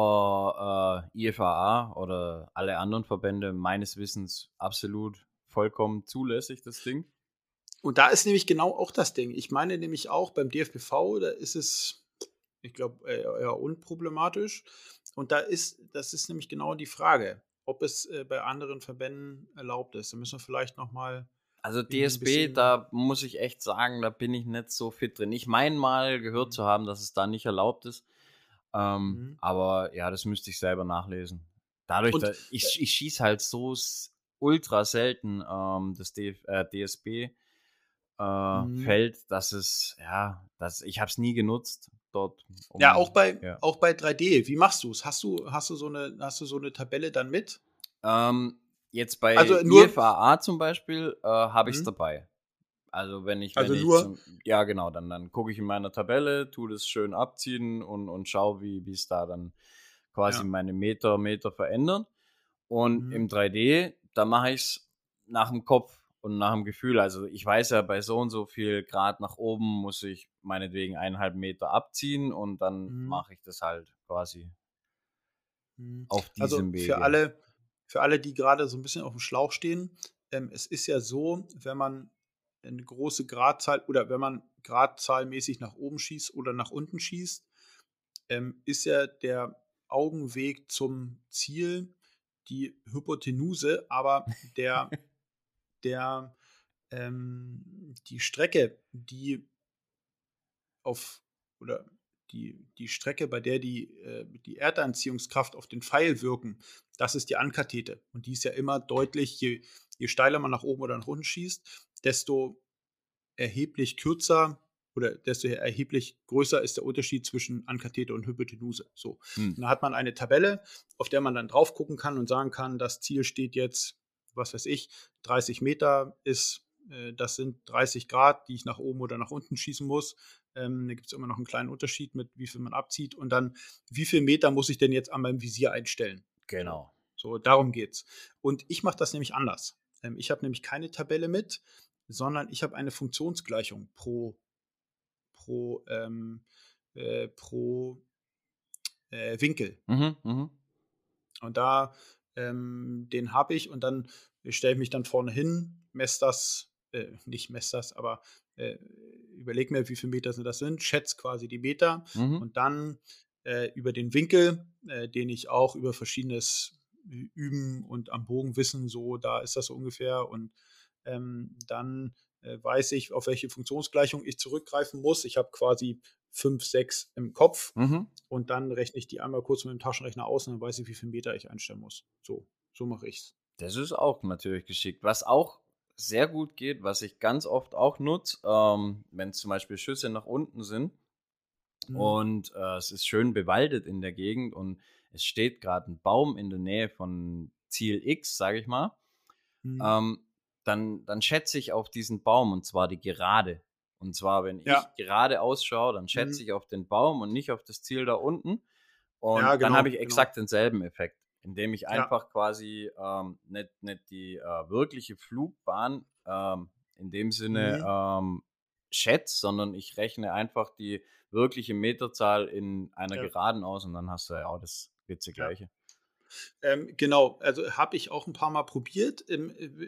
aber, äh, I F A A oder alle anderen Verbände meines Wissens absolut vollkommen zulässig, das Ding. Und da ist nämlich genau auch das Ding. Ich meine nämlich auch beim D F B V, da ist es, ich glaube, eher eher unproblematisch. Und da ist das ist nämlich genau die Frage, ob es, äh, bei anderen Verbänden erlaubt ist. Da müssen wir vielleicht noch mal Also irgendwie 'n D S B, bisschen da muss ich echt sagen, da bin ich nicht so fit drin. Ich meine mal gehört mhm, zu haben, dass es da nicht erlaubt ist. Ähm, mhm. aber ja, das müsste ich selber nachlesen. Dadurch, Und, da ich ich schieße halt so s ultra selten, ähm, das D F äh, D S B, äh, mhm. Feld, dass es ja, dass ich habe es nie genutzt dort, Ja, auch um bei ja. auch bei drei D. Wie machst du's? Hast du hast du so 'ne hast du so 'ne Tabelle dann mit? Ähm, jetzt bei Also, nur I F A A zum Beispiel, äh, habe ich's mhm, dabei. Also, wenn ich wenn also, ich nur zum ja genau, dann dann gucke ich in meiner Tabelle, tue das schön abziehen und und schaue, wie wie's da dann quasi ja, meine Meter Meter verändern. Und mhm, im drei D, da mache ich's nach dem Kopf und nach dem Gefühl. Also, ich weiß ja, bei so und so viel Grad nach oben muss ich meinetwegen eineinhalb Meter abziehen und dann mhm. mache ich das halt quasi Mhm. auf Also, diesem für Wege. alle für alle, die gerade so ein bisschen auf dem Schlauch stehen, ähm, es ist ja so, wenn man eine große Gradzahl oder wenn man gradzahlmäßig nach oben schießt oder nach unten schießt, ähm, ist ja der Augenweg zum Ziel die Hypotenuse, aber der der ähm, die Strecke, die auf oder die die Strecke, bei der die äh, die Erdanziehungskraft auf den Pfeil wirken, das ist die Ankathete. Und die ist ja immer deutlich, je je steiler man nach oben oder nach unten schießt, desto erheblich kürzer oder desto erheblich größer ist der Unterschied zwischen Ankathete und Hypotenuse. So. Hm, Und da hat man eine Tabelle, auf der man dann drauf gucken kann und sagen kann, das Ziel steht jetzt, was weiß ich, dreißig Meter ist, äh, das sind dreißig Grad, die ich nach oben oder nach unten schießen muss. Ähm, da gibt es immer noch einen kleinen Unterschied mit, wie viel man abzieht. Und dann, wie viel Meter muss ich denn jetzt an meinem Visier einstellen? So, genau. so darum geht's. Und ich mache das nämlich anders. Ähm, ich habe nämlich keine Tabelle mit, sondern ich habe eine Funktionsgleichung pro, pro, ähm, äh, pro äh, Winkel. Mhm, mhm, Und da, ähm, den habe ich und dann stelle ich mich dann vorne hin, messe das, äh, nicht messe das, aber äh, überlege mir, wie viele Meter sind das sind, schätze quasi die Meter mhm. und dann äh, über den Winkel, äh, den ich auch über verschiedenes Üben und am Bogen wissen, so da ist das so ungefähr und ähm, dann äh, weiß ich, auf welche Funktionsgleichung ich zurückgreifen muss. Ich habe quasi fünf, sechs im Kopf Mhm. und dann rechne ich die einmal kurz mit dem Taschenrechner aus und dann weiß ich, wie viel Meter ich einstellen muss. So, so mache ich's. Das ist auch natürlich geschickt. Was auch sehr gut geht, was ich ganz oft auch nutze, ähm, wenn zum Beispiel Schüsse nach unten sind Mhm. und, äh, es ist schön bewaldet in der Gegend und es steht gerade ein Baum in der Nähe von Ziel X, sage ich mal, Mhm. ähm, dann dann schätze ich auf diesen Baum und zwar die Gerade. Und zwar, wenn Ja. ich gerade ausschaue, dann schätze Mhm. ich auf den Baum und nicht auf das Ziel da unten. Und Ja, dann habe ich genau, genau. exakt denselben Effekt, indem ich Ja. einfach quasi, ähm, nicht nicht die, äh, wirkliche Flugbahn, ähm, in dem Sinne, Mhm. ähm, schätze, sondern ich rechne einfach die wirkliche Meterzahl in einer Ja, Geraden aus und dann hast du ja auch das ja. Blitzegleiche. Ähm, genau, also habe ich auch ein paar Mal probiert. Ähm,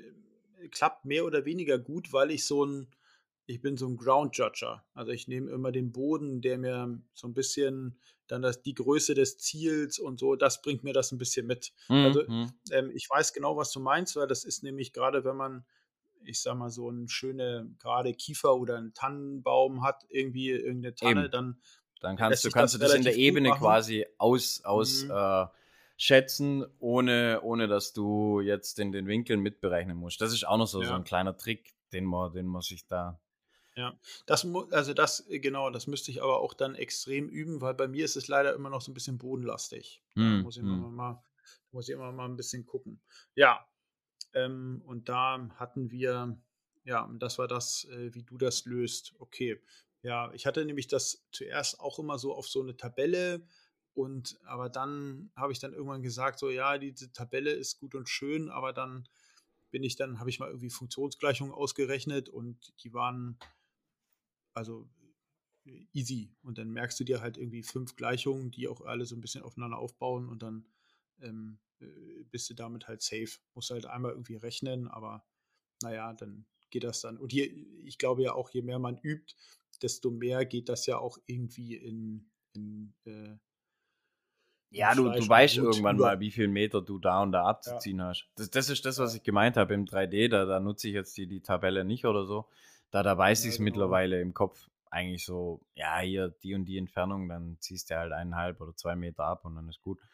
äh, klappt mehr oder weniger gut, weil ich so ein ich bin so ein Ground Judger. Also, ich nehme immer den Boden, der mir so ein bisschen dann das die Größe des Ziels und so, das bringt mir das ein bisschen mit. Mhm, Also, mhm. ähm, ich weiß genau, was du meinst, weil das ist nämlich gerade, wenn man, ich sage mal, so 'n schöne gerade Kiefer oder 'n Tannenbaum hat, irgendwie irgend 'ne Tanne, Eben. dann Dann kannst lässt du sich kannst du das das in der relativ gut Ebene machen. quasi aus aus Mhm. äh, schätzen, ohne ohne dass du jetzt den den Winkel mitberechnen musst. Das ist auch noch so so 'n Ja. kleiner Trick, den man den man sich da Ja, das mu also das äh, genau, das müsste ich aber auch dann extrem üben, weil bei mir ist es leider immer noch so 'n bisschen bodenlastig. Da mhm, muss ich immer mhm. mal muss ich immer mal 'n bisschen gucken. Ja, ähm, und da hatten wir ja, das war das, äh, wie du das löst. Okay. Ja, ich hatte nämlich das zuerst auch immer so auf so 'ne Tabelle und aber dann habe ich dann irgendwann gesagt so: „Ja, diese Tabelle ist gut und schön“, aber dann bin ich dann habe ich mal irgendwie Funktionsgleichungen ausgerechnet und die waren also easy. Und dann merkst du dir halt irgendwie fünf Gleichungen, die auch alle so ein bisschen aufeinander aufbauen und dann ähm, äh, bist du damit halt safe. Musst halt einmal irgendwie rechnen, aber naja, dann geht das dann. Und hier, ich glaube ja auch, je mehr man übt, desto mehr geht das ja auch irgendwie in, in, äh, in Ja, du, du Fleisch und weißt Blut irgendwann über. mal, wie viel Meter du da und da Ja, abzuziehen hast. Das, das ist das, was ja, ich gemeint habe im drei D. Da, da nutze ich jetzt die, die Tabelle nicht oder so. Da, da weiß ich ja, es genau. mittlerweile im Kopf eigentlich so, ja, hier die und die Entfernung, dann ziehst du halt eineinhalb oder zwei Meter ab und dann ist gut.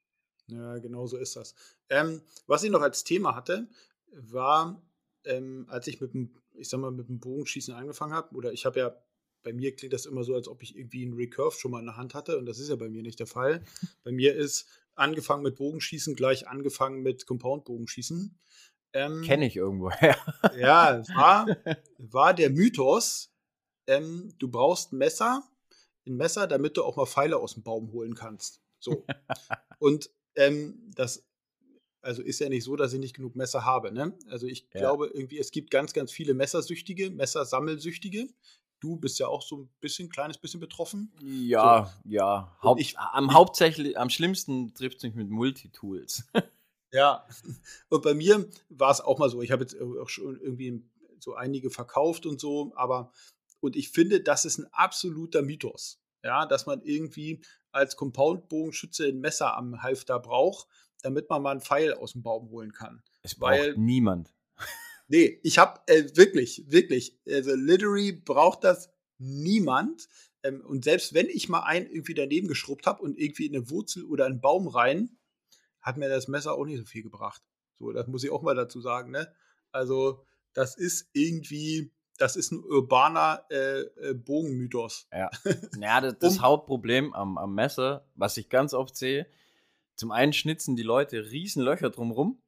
Ja, genau so ist das. Ähm, was ich noch als Thema hatte, war, ähm, als ich mit dem, ich sag mal, mit dem Bogenschießen angefangen habe, oder ich habe ja, bei mir klingt das immer so, als ob ich irgendwie einen Recurve schon mal in der Hand hatte, und das ist ja bei mir nicht der Fall. Bei mir ist angefangen mit Bogenschießen gleich angefangen mit Compound-Bogenschießen. Kenne Ähm, ich irgendwoher. ja, war, war der Mythos, ähm, du brauchst ein Messer, ein Messer, damit du auch mal Pfeile aus dem Baum holen kannst. So. Und ähm, das also ist ja nicht so, dass ich nicht genug Messer habe. Ne? Also ich Ja. glaube irgendwie, es gibt ganz, ganz viele Messersüchtige, Messersammelsüchtige. Du bist ja auch so ein bisschen, kleines bisschen betroffen. So. Ja, ja. Und Haupt, ich, am ich, hauptsächlich, am schlimmsten trifft es mich mit Multitools. ja. Und bei mir war es auch mal so. Ich habe jetzt auch schon irgendwie so einige verkauft und so, aber und ich finde, das ist ein absoluter Mythos. Ja, dass man irgendwie als Compound-Bogenschütze ein Messer am Halfter braucht, damit man mal einen Pfeil aus dem Baum holen kann. Es braucht Weil niemand. nee, ich habe äh, wirklich, wirklich, also literally braucht das niemand. Ähm, und selbst wenn ich mal einen irgendwie daneben geschrubbt habe und irgendwie in eine Wurzel oder einen Baum rein, hat mir das Messer auch nicht so viel gebracht. So, das muss ich auch mal dazu sagen, ne? Also, das ist irgendwie, das ist ein urbaner äh, äh, Bogenmythos. Ja. Ja, das, das um, Hauptproblem am, am Messer, was ich ganz oft sehe, zum einen schnitzen die Leute riesen Löcher drumrum,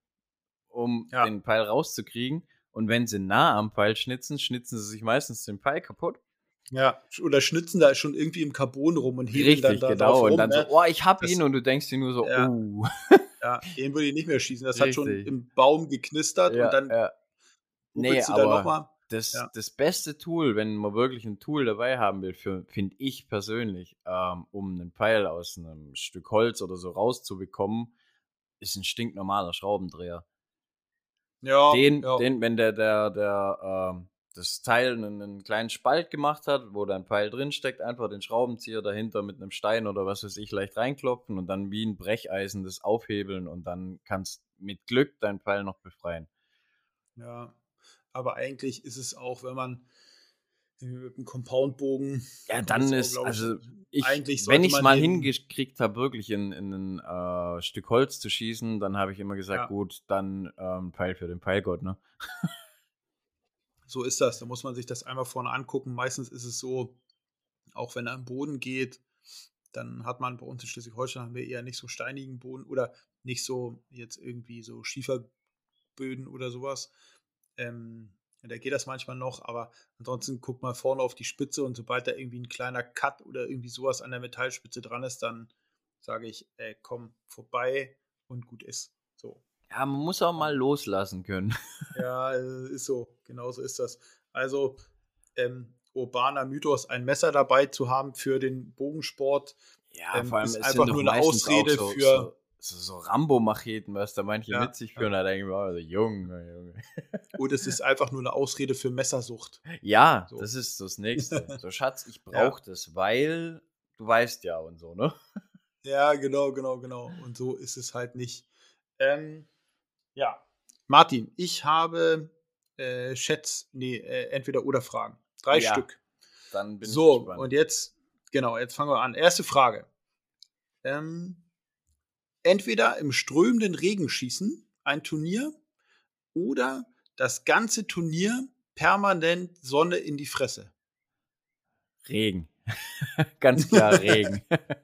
um ja, den Pfeil rauszukriegen. Und wenn sie nah am Pfeil schnitzen, schnitzen sie sich meistens den Pfeil kaputt. ja, oder schnitzen da schon irgendwie im Carbon rum und hebeln dann Richtig, da drauf genau. Und rum, dann so, ne? oh, ich hab ihn. Das, Und du denkst dir nur so, ja, oh. ja, den würde ich nicht mehr schießen. Das hat schon Richtig. im Baum geknistert und Ja, dann ja. Nee, huppelst du da aber nochmal. das, Ja. das beste Tool, wenn man wirklich ein Tool dabei haben will, finde ich persönlich, ähm, um einen Pfeil aus einem Stück Holz oder so rauszubekommen, ist ein stinknormaler Schraubendreher. Ja, Den, ja, den, wenn der, der, der, ähm, das Teil einen, einen kleinen Spalt gemacht hat, wo dein Pfeil drin steckt, einfach den Schraubenzieher dahinter mit einem Stein oder was weiß ich leicht reinklopfen und dann wie ein Brecheisen das aufhebeln und dann kannst mit Glück deinen Pfeil noch befreien. ja. Aber eigentlich ist es auch, wenn man mit einem Compoundbogen, Ja, kommt jetzt dann auch, ist, glaube ich, also ich, eigentlich wenn sollte ich es man mal hin, hingekriegt habe, wirklich in, in ein äh, Stück Holz zu schießen, dann habe ich immer gesagt, ja, gut, dann ähm, Pfeil für den Pfeilgott, ne? so ist das. Da muss man sich das einmal vorne angucken. Meistens ist es so, auch wenn er am Boden geht, dann hat man bei uns in Schleswig-Holstein haben wir eher nicht so steinigen Boden oder nicht so jetzt irgendwie so Schieferböden oder sowas. Ähm, da geht das manchmal noch, aber ansonsten guckt mal vorne auf die Spitze und sobald da irgendwie ein kleiner Cut oder irgendwie sowas an der Metallspitze dran ist, dann sage ich, ey, komm vorbei und gut ist. So. Ja, man muss auch mal Ähm, loslassen können. ja, äh, ist so. Genauso ist das. Also, ähm, urbaner Mythos, ein Messer dabei zu haben für den Bogensport, Ja, ähm, vor allem, ist es sind einfach doch nur eine meistens auch Ausrede so, für, so, so, so Rambo-Macheten, was da manche mit ja, sich ja. führen. Da denke ich mir, auch so, Junge, Junge. Und es ist einfach nur eine Ausrede für Messersucht. Ja, So. das ist so das Nächste. So, Schatz, ich Ja. brauche das, weil du weißt ja und so, ne? Ja, genau, genau, genau. Und so ist es halt nicht. Ähm, ja. Martin, ich habe äh, Schätz, nee, äh, entweder oder Fragen. Drei Ja, Stück. dann bin ich So, gespannt. und jetzt, genau, jetzt fangen wir an. Erste Frage. Ähm, entweder im strömenden Regen schießen, ein Turnier, oder das ganze Turnier permanent Sonne in die Fresse. Regen. Ganz klar Regen.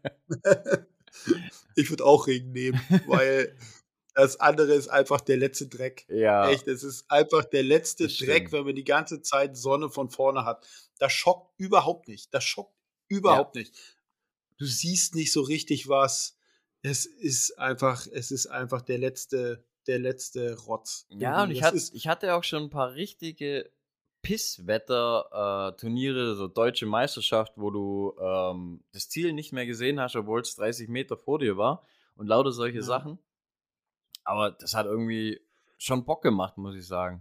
Ich würde auch Regen nehmen, weil das andere ist einfach der letzte Dreck. Ja, Echt, es ist einfach der letzte das Dreck, stimmt. wenn man die ganze Zeit Sonne von vorne hat. Das schockt überhaupt nicht. Das schockt Ja. überhaupt nicht. Du siehst nicht so richtig was. Es ist einfach, es ist einfach der letzte, der letzte Rotz. Ja, und Irgendwie. ich, Das hat, ist, ich hatte auch schon ein paar richtige Pisswetter-Turniere, so deutsche Meisterschaft, wo du ähm, das Ziel nicht mehr gesehen hast, obwohl es dreißig Meter vor dir war und lauter solche ja, Sachen. Aber das hat irgendwie schon Bock gemacht, muss ich sagen.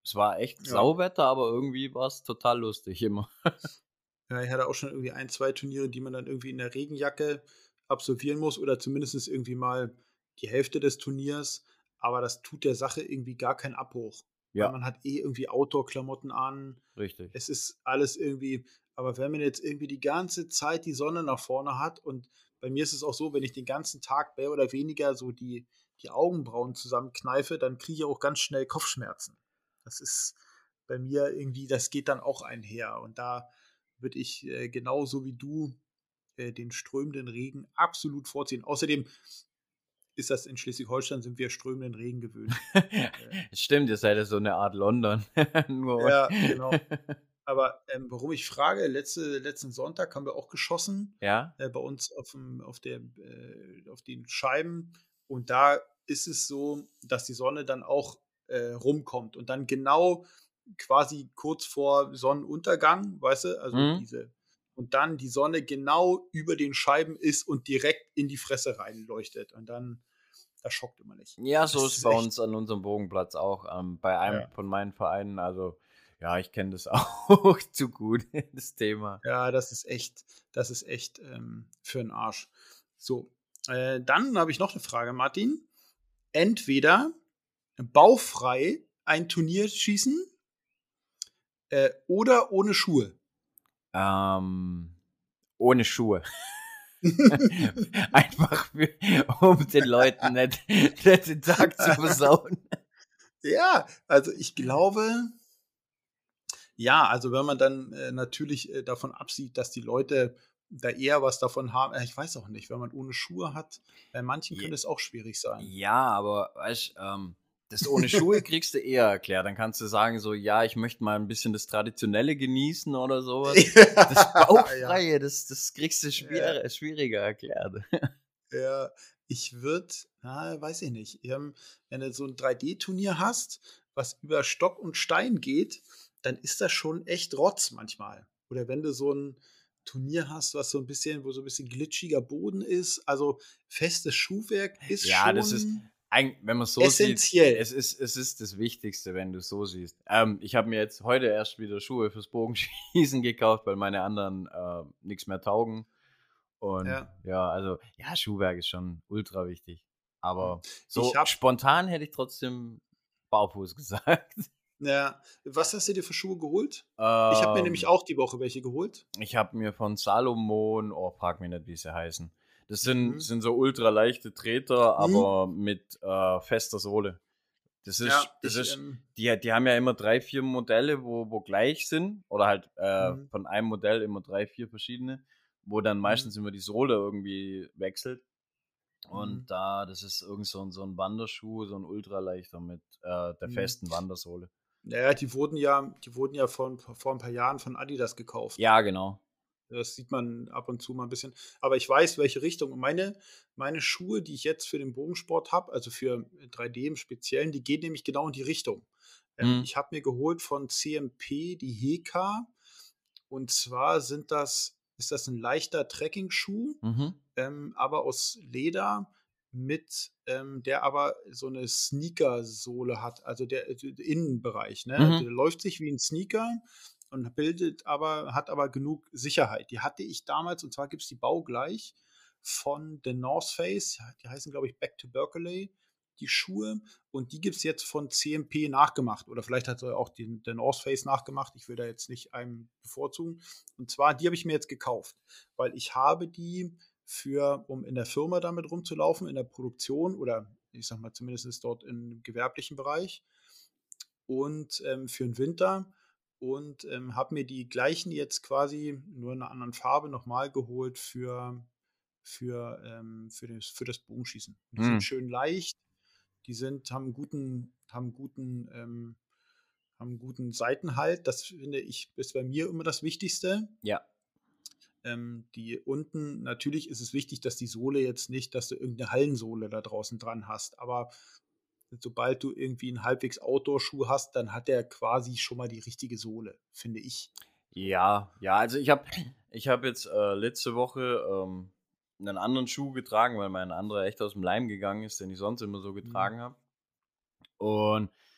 Es war echt Ja. Sauwetter, aber irgendwie war es total lustig immer. Ja, ich hatte auch schon irgendwie ein, zwei Turniere, die man dann irgendwie in der Regenjacke absolvieren muss oder zumindest irgendwie mal die Hälfte des Turniers, aber das tut der Sache irgendwie gar keinen Abbruch, weil Ja, man hat eh irgendwie Outdoor-Klamotten an. richtig. Es ist alles irgendwie, aber wenn man jetzt irgendwie die ganze Zeit die Sonne nach vorne hat, und bei mir ist es auch so, wenn ich den ganzen Tag mehr oder weniger so die die Augenbrauen zusammenkneife, dann kriege ich auch ganz schnell Kopfschmerzen. Das ist bei mir irgendwie, das geht dann auch einher, und da würde ich, äh, genauso wie du, äh, den strömenden Regen absolut vorziehen. Außerdem ist das in Schleswig-Holstein, sind wir strömenden Regen gewöhnt. Äh, Stimmt, ihr seid ja so eine Art London. Nur ja, genau. Aber, ähm, warum ich frage, letzte letzten Sonntag haben wir auch geschossen, Ja? äh, bei uns auf'm auf der äh, auf den Scheiben. Und da ist es so, dass die Sonne dann auch, äh, rumkommt und dann genau quasi kurz vor Sonnenuntergang, weißt du, also Mhm. diese, und dann die Sonne genau über den Scheiben ist und direkt in die Fresse reinleuchtet, und dann das schockt immer nicht. Ja, so Das ist ist bei echt, uns an unserem Bogenplatz auch, ähm, bei einem ja. von meinen Vereinen. Also, ja, ich kenne das auch zu gut, das Thema. Ja, das ist echt, das ist echt, ähm, für 'n Arsch. So, äh, dann habe ich noch 'ne Frage, Martin. Entweder bauchfrei ein Turnier schießen, äh, oder ohne Schuhe. Ähm, ohne Schuhe. Einfach für um den Leuten nicht nicht den Tag zu versauen. Ja, also ich glaube, ja, also wenn man dann, äh, natürlich, äh, davon absieht, dass die Leute da eher was davon haben, äh, ich weiß auch nicht, wenn man ohne Schuhe hat, bei manchen J könnte es auch schwierig sein. Ja, aber weißt, ähm, das ohne Schuhe kriegst du eher erklärt. Dann kannst du sagen so: „Ja, ich möchte mal ein bisschen das Traditionelle genießen“ oder sowas. Das Ja, Bauchfreie, das das kriegst du ja. schwier schwieriger erklärt. Ja, ich würde, na, weiß ich nicht. Ähm, wenn du so ein drei D-Turnier hast, was über Stock und Stein geht, dann ist das schon echt Rotz manchmal. Oder wenn du so ein Turnier hast, was so ein bisschen, wo so ein bisschen glitschiger Boden ist. Also, festes Schuhwerk ist Ja, das ist schon eigen wenn man's so sieht, essentiell. es ist es ist das Wichtigste, wenn du's so siehst. Ähm, ich habe mir jetzt heute erst wieder Schuhe fürs Bogenschießen gekauft, weil meine anderen, äh, nix mehr taugen. Und Ja. ja, also, ja, Schuhwerk ist schon ultra wichtig. Mhm. Aber Ich so habe spontan hätte ich trotzdem barfuß gesagt. Ja. Was hast du dir für Schuhe geholt? Ich habe mir nämlich Ähm, auch die Woche welche geholt. Ich habe mir von Salomon, oh, frag mich nicht, wie sie heißen. Das sind Mhm. sind so ultraleichte Treter, Mhm. aber mit, äh, fester Sohle. Das Ja, ist das ich, ist ähm die die haben ja immer drei vier Modelle, wo wo gleich sind oder halt, äh, mhm, von einem Modell immer drei vier verschiedene, wo dann mhm, meistens immer die Sohle irgendwie wechselt. mhm. Und da das ist irgend so 'n so 'n Wanderschuh, so 'n ultraleichter mit, äh, der Mhm. festen Wandersohle. Ja, ja, die wurden ja die wurden ja vor 'n p vor 'n paar Jahren von Adidas gekauft. Ja, genau. Das sieht man ab und zu mal 'n bisschen. Aber ich weiß, welche Richtung. Und meine meine Schuhe, die ich jetzt für den Bogensport habe, also für drei D im Speziellen, die gehen nämlich genau in die Richtung. Ähm, Mhm. ich habe mir geholt von C M P die Heka, und zwar sind das ist das 'n leichter Trekkingschuh, Mhm. ähm, aber aus Leder mit, ähm, der aber so eine Sneakersohle hat, also der, äh, d Innenbereich, ne? Also, Mhm. der läuft sich wie ein Sneaker und bildet aber hat aber genug Sicherheit. Die hatte ich damals, und zwar gibt's die baugleich von The North Face. Ja, die heißen, glaube ich, Back to Berkeley, die Schuhe, und die gibt's jetzt von C M P nachgemacht, oder vielleicht hat er auch den der North Face nachgemacht. Ich will da jetzt nicht einen bevorzugen. Und zwar, die habe ich mir jetzt gekauft, weil ich habe die für um in der Firma damit rumzulaufen, in der Produktion, oder ich sage mal zumindest dort im gewerblichen Bereich, und, ähm, für den Winter, und, ähm, habe mir die gleichen jetzt quasi nur in einer anderen Farbe nochmal geholt für für, ähm für das für das Bogenschießen. Die sind Mhm. schön leicht, die sind haben 'n guten haben guten, ähm haben 'n guten Seitenhalt. Das finde ich, ist bei mir immer das Wichtigste. Ja. Ähm, die unten, natürlich ist es wichtig, dass die Sohle jetzt nicht, dass du irgendeine Hallensohle da draußen dran hast, aber sobald du irgendwie einen halbwegs Outdoor-Schuh hast, dann hat der quasi schon mal die richtige Sohle, finde ich. So. Ja, ja, also ich habe ich habe jetzt, äh, letzte Woche, ähm, 'nen anderen Schuh getragen, weil mein anderer echt aus dem Leim gegangen ist, den ich sonst immer so Mhm. getragen habe. Und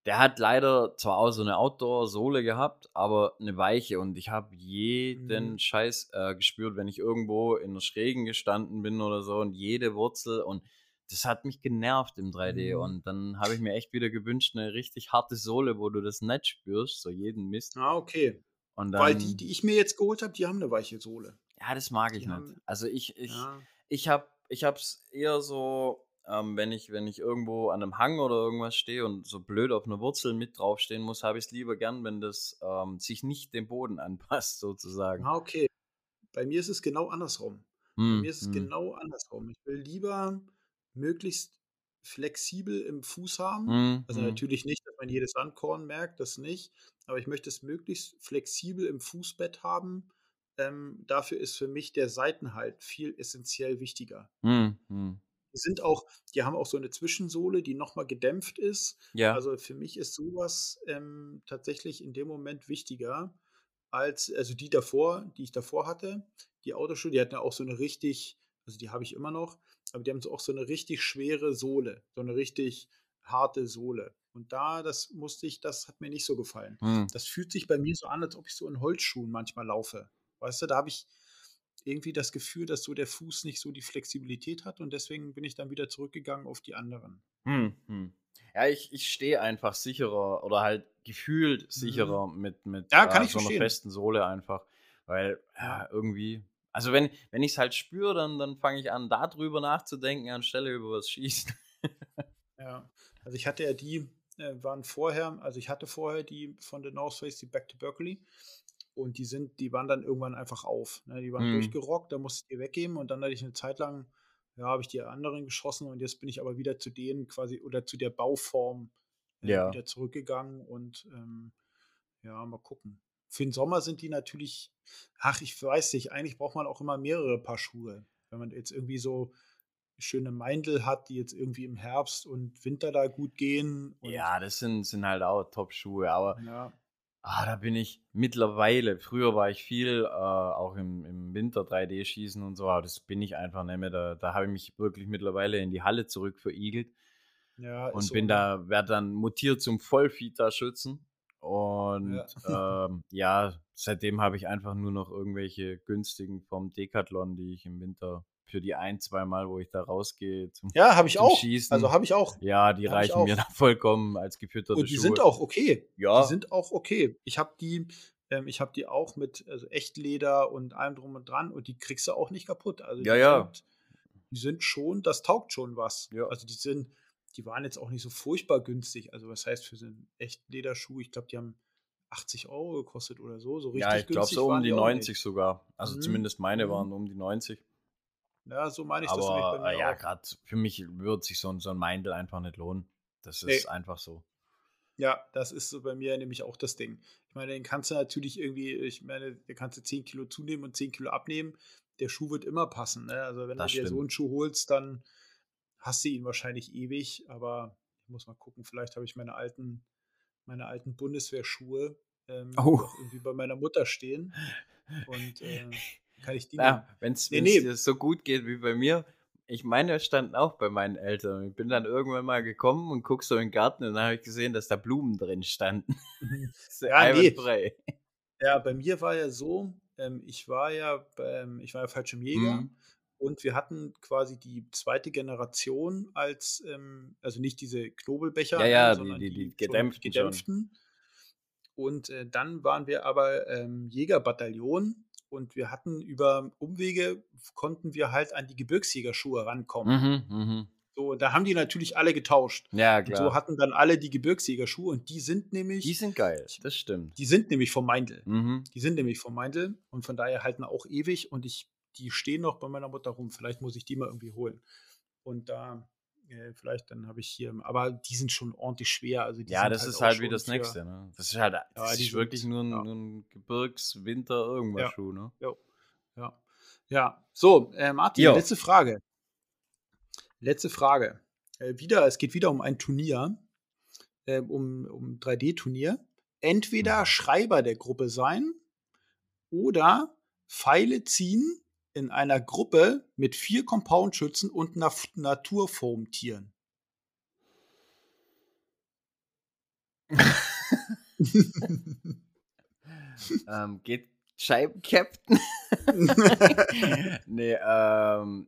Der hat leider zwar auch so 'ne Outdoor-Sohle gehabt, aber 'ne weiche und ich habe Mhm. jeden Scheiß, äh, gespürt, wenn ich irgendwo in 'ner Schrägen gestanden bin oder so und jede Wurzel und das hat mich genervt im drei D Mhm. und dann habe ich mir echt wieder gewünscht, 'ne richtig harte Sohle, wo du das nicht spürst, so jeden Mist. Ah, okay. Und Weil die, die dann ich mir jetzt geholt habe, die haben 'ne weiche Sohle. ja, das mag ich Die nicht. haben Also, ich ich ja. ich habe ich habe es eher so, ähm, wenn ich wenn ich irgendwo an 'nem Hang oder irgendwas stehe und so blöd auf 'ner Wurzel mit draufstehen muss, habe ich's lieber gern, wenn das, ähm, sich nicht dem Boden anpasst sozusagen. Ah, okay. Bei mir ist es genau andersrum. Bei Mhm, mir ist es mhm. genau andersrum. Ich will lieber möglichst flexibel im Fuß haben. Mhm, Also, mhm. natürlich nicht, dass man jedes Sandkorn merkt, das nicht, aber ich möchte es möglichst flexibel im Fußbett haben. Ähm, dafür ist für mich der Seitenhalt viel essenziell wichtiger. Mhm, mhm. Die sind auch die haben auch so 'ne Zwischensohle, die noch mal gedämpft ist. Ja. Also, für mich ist so was, ähm, tatsächlich in dem Moment wichtiger als also, die davor die ich davor hatte, die Autoschuhe, die hatten ja auch so 'ne richtig also, die habe ich immer noch, aber die haben so auch so 'ne richtig schwere Sohle, so 'ne richtig harte Sohle. Und da das musste ich das hat mir nicht so gefallen. Mhm. Das fühlt sich bei mir so an, als ob ich so in Holzschuhen manchmal laufe. Weißt du, da habe ich irgendwie das Gefühl, dass so der Fuß nicht so die Flexibilität hat und deswegen bin ich dann wieder zurückgegangen auf die anderen. Mhm, mhm. Ja, ich ich stehe einfach sicherer oder halt gefühlt Mhm. sicherer mit mit, Ja, kann äh, ich so 'ner verstehen. festen Sohle einfach, weil, Ja. ja, irgendwie also, wenn wenn ich's halt spüre, dann dann fange ich an, da drüber nachzudenken, anstelle über das Schießen. Ja. Also, ich hatte ja die, äh, waren vorher also, ich hatte vorher die von The North Face, die Back to Berkeley und die sind die waren dann irgendwann einfach auf, ne? Die waren Mhm. durchgerockt, da musste ich die weggeben und dann hatte ich 'ne Zeit lang ja, habe ich die anderen geschossen und jetzt bin ich aber wieder zu denen quasi oder zu der Bauform, äh, Ja. wieder zurückgegangen und, ähm, ja, mal gucken. Für 'n Sommer sind die natürlich ach, ich weiß nicht, eigentlich braucht man auch immer mehrere Paar Schuhe. Wenn man jetzt irgendwie so schöne Meindl hat, die jetzt irgendwie im Herbst und Winter da gut gehen und Ja, das sind sind halt auch Top-Schuhe, aber, Ja. ah, da bin ich mittlerweile früher war ich viel, äh, auch im im Winter drei D schießen und so, aber das bin ich einfach nicht mehr. Da da habe ich mich wirklich mittlerweile in die Halle zurück verigelt Ja, ist und so, bin ne? da werde dann mutiert zum Vollfita-Schützen und, Ja. ähm, ja, seitdem habe ich einfach nur noch irgendwelche günstigen vom Decathlon, die ich im Winter für die ein, zweimal, wo ich da rausgehe zum Ja, habe ich zum auch. Also, Schießen habe ich auch. ja, die Habe ich reichen mir auch. da vollkommen als gefütterte Und die sind Schuhe. auch okay. Die Ja. sind auch okay. Ich habe die ähm, ich habe die auch mit, also, Echtleder und allem drum und dran und die kriegst du auch nicht kaputt. Also, Ja, die ja. sind die sind schon das taugt schon was. Ja. Also, die sind die waren jetzt auch nicht so furchtbar günstig. Also, was heißt für so 'n Echtlederschuh? Ich glaube, die haben achtzig Euro gekostet oder so. So Ja, richtig ich glaube so günstig um waren die die auch nicht. neunzig sogar. Also, Mhm, zumindest meine waren mhm. um die neunzig. Ja, so meine ich das nämlich bei Aber, äh, mir ja, auch. grad für mich würde sich so 'n so 'n Meindl einfach nicht lohnen. Das ist Ne. einfach so. Ja, das ist so bei mir nämlich auch das Ding. Ich meine, den kannst du natürlich irgendwie ich meine, den kannst du zehn Kilo zunehmen und zehn Kilo abnehmen. Der Schuh wird immer passen, ne? Also, wenn du Das dir so stimmt. 'n Schuh holst, dann hast du ihn wahrscheinlich ewig, aber ich muss mal gucken, vielleicht habe ich meine alten meine alten Bundeswehrschuhe, ähm, Oh. noch irgendwie bei meiner Mutter stehen und, äh, kann ich die Na, nehmen. wenn's Ne, wenn's ne. dir so gut geht wie bei mir ich meine standen auch bei meinen Eltern. Ich bin dann irgendwann mal gekommen und gucke so in 'n Garten und dann habe ich gesehen, dass da Blumen drin standen. Mhm. So Ja, ne. einwandfrei. Ja, bei mir war ja so, ähm, ich war ja beim ich war ja Fallschirmjäger Mhm. und wir hatten quasi die zweite Generation als, ähm also, nicht diese Ja, Knobelbecher, ne, ja, die sondern die die die schon gedämpften schon. gedämpften. Und, äh, dann waren wir aber, ähm, Jägerbataillon und wir hatten über Umwege f konnten wir halt an die Gebirgsjägerschuhe rankommen. Mhm, mhm. So, da haben die natürlich alle getauscht. Ja, Und so klar. hatten dann alle die Gebirgsjägerschuhe und die sind Die nämlich sind geil, ich das stimmt. die sind nämlich vom Meindl. Mhm. Die sind nämlich vom Meindl und von daher halten auch ewig und ich die stehen noch bei meiner Mutter rum. Vielleicht muss ich die mal irgendwie holen. Und da, äh, vielleicht dann habe ich hier aber die sind schon ordentlich schwer. Also, die Ja, sind das halt ist auch halt wie schon das für Nächste, ne? Das ist halt ja, das die ist wirklich sind nur 'n ja. nur 'n Gebirgs-Winter-Irgendwas Ja, Schuh, ne? jo, ja. Ja, so, äh, Martin, Jo. letzte Frage. Letzte Frage. Äh, wieder es geht wieder um ein Turnier, ähm, um um drei D-Turnier. Entweder Mhm. Schreiber der Gruppe sein oder Pfeile ziehen in einer Gruppe mit vier Compound-Schützen und Naf Naturfoam-Tieren. ähm, geht Scheiben-Captain? nee, ähm,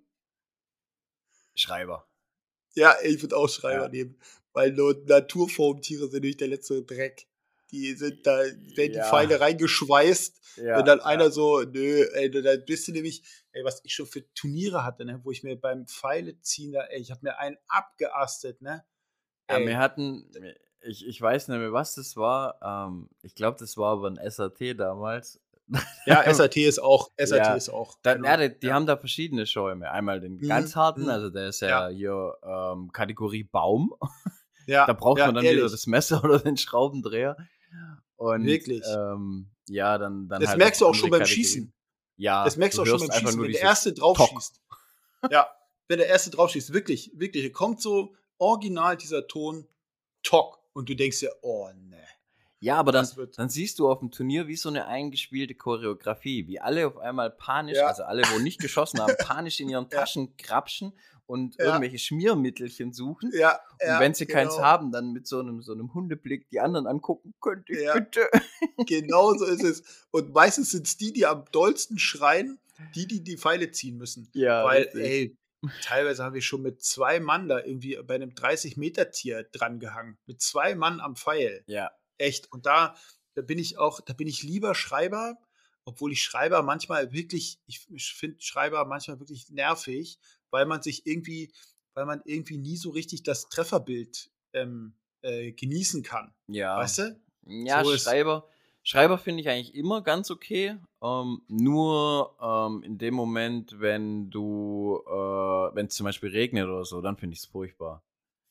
Schreiber. Ja, ich würde auch Schreiber Ja. nehmen, weil nur Naturformtiere sind nicht der letzte Dreck. Die sind da, werden die Pfeile Ja, reingeschweißt, wenn ja, dann ja. einer so, nö, ey, da da bist du nämlich, ey, was ich schon für Turniere hatte, ne, wo ich mir beim Pfeile ziehen, da, ey, ich habe mir einen abgeastet, ne, Ja, wir ey. hatten ich ich weiß nicht mehr, was das war. Ähm, ich glaube, das war aber 'n S A T damals. Ja, S A T ist auch, S A T Ja, ist auch, da ja, genau, die die ja. haben da verschiedene Schäume. Einmal den Mhm, ganz harten, mhm. also der ist Ja, ja hier, ähm, Kategorie Baum. ja, Da braucht ja, man dann wieder ehrlich, das Messer oder den Schraubendreher. Und, wirklich. ähm, ja, dann dann Das halt merkst noch du auch schon andere beim Kategorien. Schießen. Das Ja, merkst du du auch schon hörst beim einfach Schießen, nur wenn der dieses Erste drauf Tock. schießt. Ja, wenn der Erste drauf schießt, wirklich, wirklich, kommt so original dieser Ton, Tock. Und du denkst dir, oh ne, Ja, aber dann das wird, dann siehst du aufm Turnier wie so 'ne eingespielte Choreografie, wie alle auf einmal panisch ja, also alle, wo nicht geschossen haben, panisch in ihren ja, Taschen grapschen und ja, irgendwelche Schmiermittelchen suchen. ja, Und ja, wenn sie keins genau, haben, dann mit so 'nem so 'nem Hundeblick die anderen angucken: „Könnte ich ja, bitte?“ genau so ist es. Und meistens sind's die, die am dollsten schreien, die, die die Pfeile ziehen müssen. Ja, Weil, richtig. ey, teilweise haben wir schon mit zwei Mann da irgendwie bei 'nem dreißig-Meter-Tier drangehangen. Mit zwei Mann am Pfeil. Ja. Echt. Und da da bin ich auch, da bin ich lieber Schreiber, obwohl ich Schreiber manchmal wirklich, ich ich finde Schreiber manchmal wirklich nervig, weil man sich irgendwie, weil man irgendwie nie so richtig das Trefferbild, ähm, äh, genießen kann. Ja. Weißt du? Ja, So ist, Schreiber Schreiber finde ich eigentlich immer ganz okay. Ähm, nur, ähm, in dem Moment, wenn du äh, wenn's zum Beispiel regnet oder so, dann finde ich's furchtbar.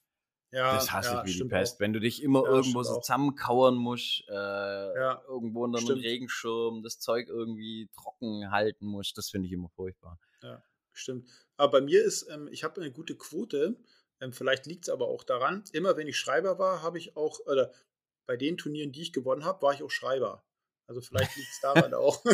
Das ja, hasse ich ja, wie die stimmt Pest. auch. Wenn du dich immer Ja, irgendwo stimmt so auch. zusammenkauern musst, äh, Ja, irgendwo unter 'nem stimmt. Regenschirm, das Zeug irgendwie trocken halten musst, das finde ich immer furchtbar. Ja, stimmt. Aber bei mir ist, ähm, ich habe eine gute Quote, ähm, vielleicht liegt es aber auch daran, immer wenn ich Schreiber war, habe ich auch, oder bei den Turnieren, die ich gewonnen habe, war ich auch Schreiber. Also vielleicht liegt es daran auch.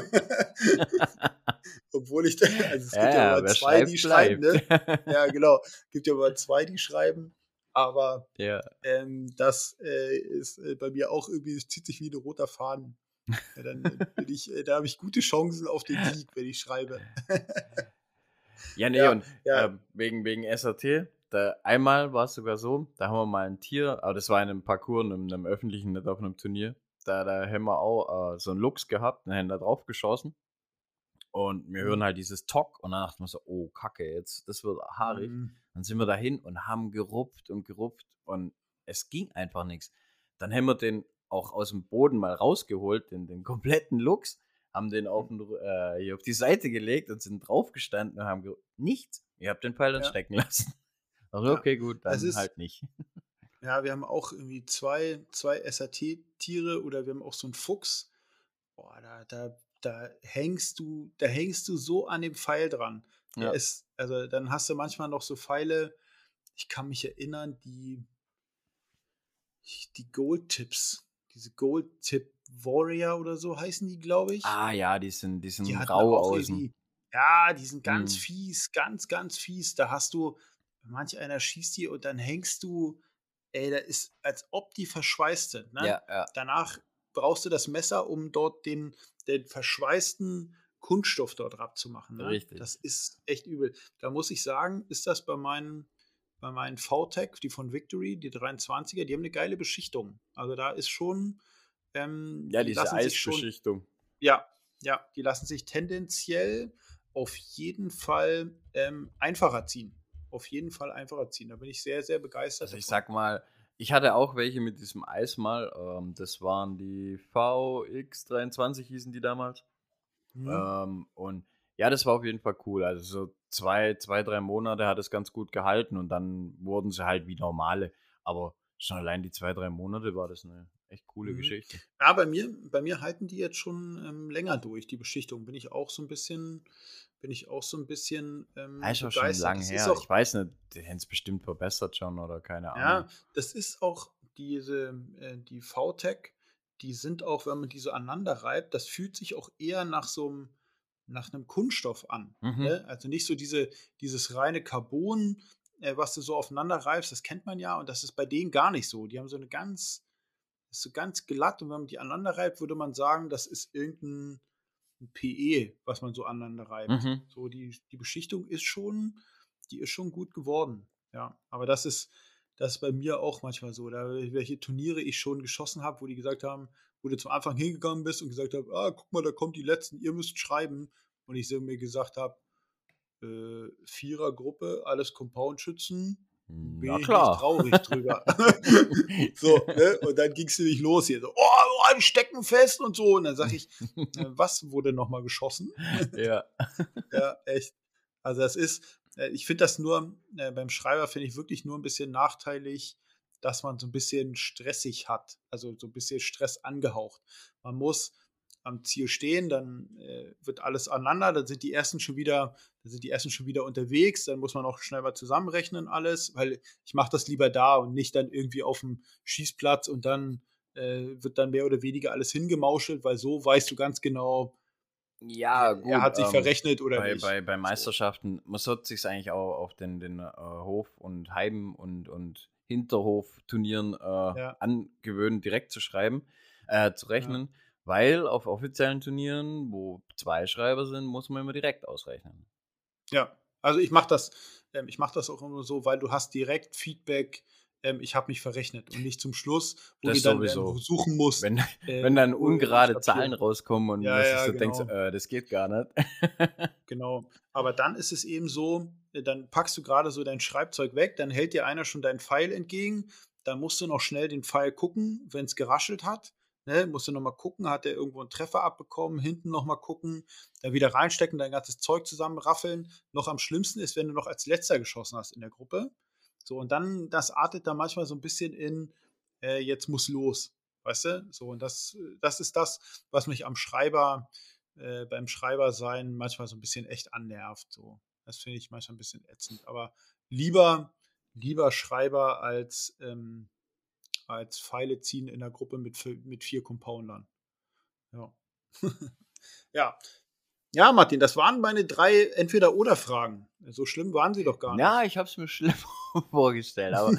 Obwohl ich da, also es gibt ja Ja, immer wer zwei, die schreibt, schreiben, bleibt. ne? Ja, genau. Gibt ja immer zwei, die schreiben, aber, Ja. ähm, das, äh, ist, äh, bei mir auch irgendwie, es zieht sich wie 'n roter Faden. Ja, dann, äh, bin ich, äh, da habe ich gute Chancen auf den Sieg, wenn ich schreibe. Ja, ne, Ja, und, ja. ähm, wegen wegen S A T, da einmal war's sogar so, da haben wir mal 'n Tier aber das war in 'nem Parcours, in 'nem 'nem öffentlichen, nicht auf 'nem Turnier. Da da haben wir auch, äh, so 'n Luchs gehabt und haben da drauf geschossen und wir hören Mhm. halt dieses Tock und dann dachten wir so: „Oh Kacke, jetzt das wird haarig.“ Mhm. Dann sind wir dahin und haben gerupft und gerupft und es ging einfach nix. Dann haben wir den auch aus'm Boden mal rausgeholt, den den kompletten Luchs, haben den Mhm. auf'n Rü äh, hier auf die Seite gelegt und sind draufgestanden und haben ge nichts. Ich habe den Pfeil dann Ja, stecken lassen. Also, ja. okay, gut, Es dann ist, halt nicht. ja, wir haben auch irgendwie zwei zwei S A T-Tiere, oder wir haben auch so 'n Fuchs. Boah, da da da hängst du, da hängst du so an dem Pfeil dran. Der Ja. ist, also, dann hast du manchmal noch so Pfeile, ich kann mich erinnern, die die Gold Tips, diese Gold Tip Warrior oder so heißen die, glaube ich. Ah ja, die sind die Die sind hatten rau auch außen. irgendwie, ja, die sind ganz Mhm. fies, ganz, ganz fies. Da hast du, manch einer schießt die und dann hängst du, ey, da ist, als ob die verschweißt sind, ne? Ja, ja, Danach brauchst du das Messer, um dort den den verschweißten Kunststoff dort abzumachen, ne? richtig. Das ist echt übel. Da muss ich sagen, ist das bei meinen, bei meinen V-Tech, die von Victory, die dreiundzwanziger, die haben eine geile Beschichtung. Also, da ist schon, ähm, Ja, die diese lassen sich schon, Eisbeschichtung. ja, ja, die lassen sich tendenziell auf jeden Fall, ähm, einfacher ziehen. Auf jeden Fall einfacher ziehen. Da bin ich sehr, sehr begeistert Also, ich davon. sage mal, ich hatte auch welche mit diesem Eis mal, ähm, das waren die V X dreiundzwanzig hießen die damals. Mhm. Ähm, und ja, das war auf jeden Fall cool. Also, so zwei zwei, drei Monate hat es ganz gut gehalten und dann wurden sie halt wie normale. Aber schon allein die zwei, drei Monate war das 'ne echt coole Mhm. Geschichte. Ja, bei mir bei mir halten die jetzt schon, ähm, länger durch, die Beschichtung. Bin ich auch so ein bisschen, bin ich auch so ein bisschen, Ja, ähm, ist auch schon begeistert. lang Das ist her. auch, Ich weiß nicht, die hännt's bestimmt verbessert schon oder keine Ahnung. ja, das ist auch diese, äh, die V-Tech, die sind auch, wenn man die so aneinander reibt, das fühlt sich auch eher nach so 'm, nach 'nem Kunststoff an, Mhm. ne? Also, nicht so diese, dieses reine Carbon, äh, was du so aufeinander reibst, das kennt man ja, und das ist bei denen gar nicht so. Die haben so 'ne ganz, ist so ganz glatt und wenn man die aneinander reibt, würde man sagen, das ist irgendein 'n P E, was man so aneinander reibt. Mhm. So die die Beschichtung ist schon die ist schon gut geworden, ja. Aber das ist das ist bei mir auch manchmal so, da welche Turniere ich schon geschossen habe, wo die gesagt haben wo du zum Anfang hingegangen bist und gesagt habe: „Ah, guck mal, da kommt die Letzten, ihr müsst schreiben.“ Und ich so mir gesagt habe, äh, Vierergruppe, alles Compound-Schützen, bin Ja ich nicht klar. traurig drüber. So, ne? Und dann ging's nämlich los hier so: „Oh, alle stecken fest“ und so. Und dann sage ich: „Äh, was wurde noch mal geschossen?“ Ja. Ja, echt. Also, das ist äh, ich finde das nur äh, beim Schreiber finde ich wirklich nur ein bisschen nachteilig, dass man so ein bisschen stressig hat, also, so ein bisschen Stress angehaucht. Man muss am Ziel stehen, dann, äh, wird alles aneinander, dann sind die Ersten schon wieder dann sind die Ersten schon wieder unterwegs, dann muss man auch schnell mal zusammenrechnen alles, weil ich mache das lieber da und nicht dann irgendwie auf dem Schießplatz und dann, äh, wird dann mehr oder weniger alles hingemauschelt, weil so weißt du ganz genau, Ja, äh, er gut, hat sich ähm, verrechnet oder bei nicht. bei bei So. Meisterschaften man sollte sich's eigentlich auch auf den den, äh, Hof und Heim und und Hinterhofturnieren, äh, Ja, angewöhnen, direkt zu schreiben äh, zu ja, rechnen, weil auf offiziellen Turnieren, wo zwei Schreiber sind, muss man immer direkt ausrechnen. ja. Also, ich mache das ähm, ich mache das auch immer so, weil du hast direkt Feedback, ähm, ich habe mich verrechnet und nicht zum Schluss, wo du Das dann irgendwo sowieso. suchen musst, Wenn äh, wenn dann wo ich ungerade habe Zahlen hier rauskommen und ja, man sich ja, so denkt so: genau, „Äh, das geht gar nicht.“ genau. Aber dann ist es eben so, äh, dann packst du grade so dein Schreibzeug weg, dann hält dir einer schon deinen Pfeil entgegen, dann musst du noch schnell den Pfeil gucken, wenn's geraschelt hat, ne? Musst du noch mal gucken, hat der irgendwo 'n Treffer abbekommen, hinten noch mal gucken, dann wieder reinstecken, dein ganzes Zeug zusammenraffeln. Noch am schlimmsten ist, wenn du noch als Letzter geschossen hast in der Gruppe. So, und dann das artet dann manchmal so 'n bisschen in, äh, jetzt muss los, weißt du? So, und das äh, das ist das, was mich am Schreiber äh, beim Schreibersein manchmal so ein bisschen echt annervt, so. Das finde ich manchmal ein bisschen ätzend, aber lieber lieber Schreiber als, ähm als Pfeile ziehen in der Gruppe mit vi mit vier Compoundern. Ja. Ja. Ja, Martin, das waren meine drei Entweder-Oder-Fragen. So schlimm waren sie doch gar Ja, nicht. ich habe es mir schlimm vorgestellt, aber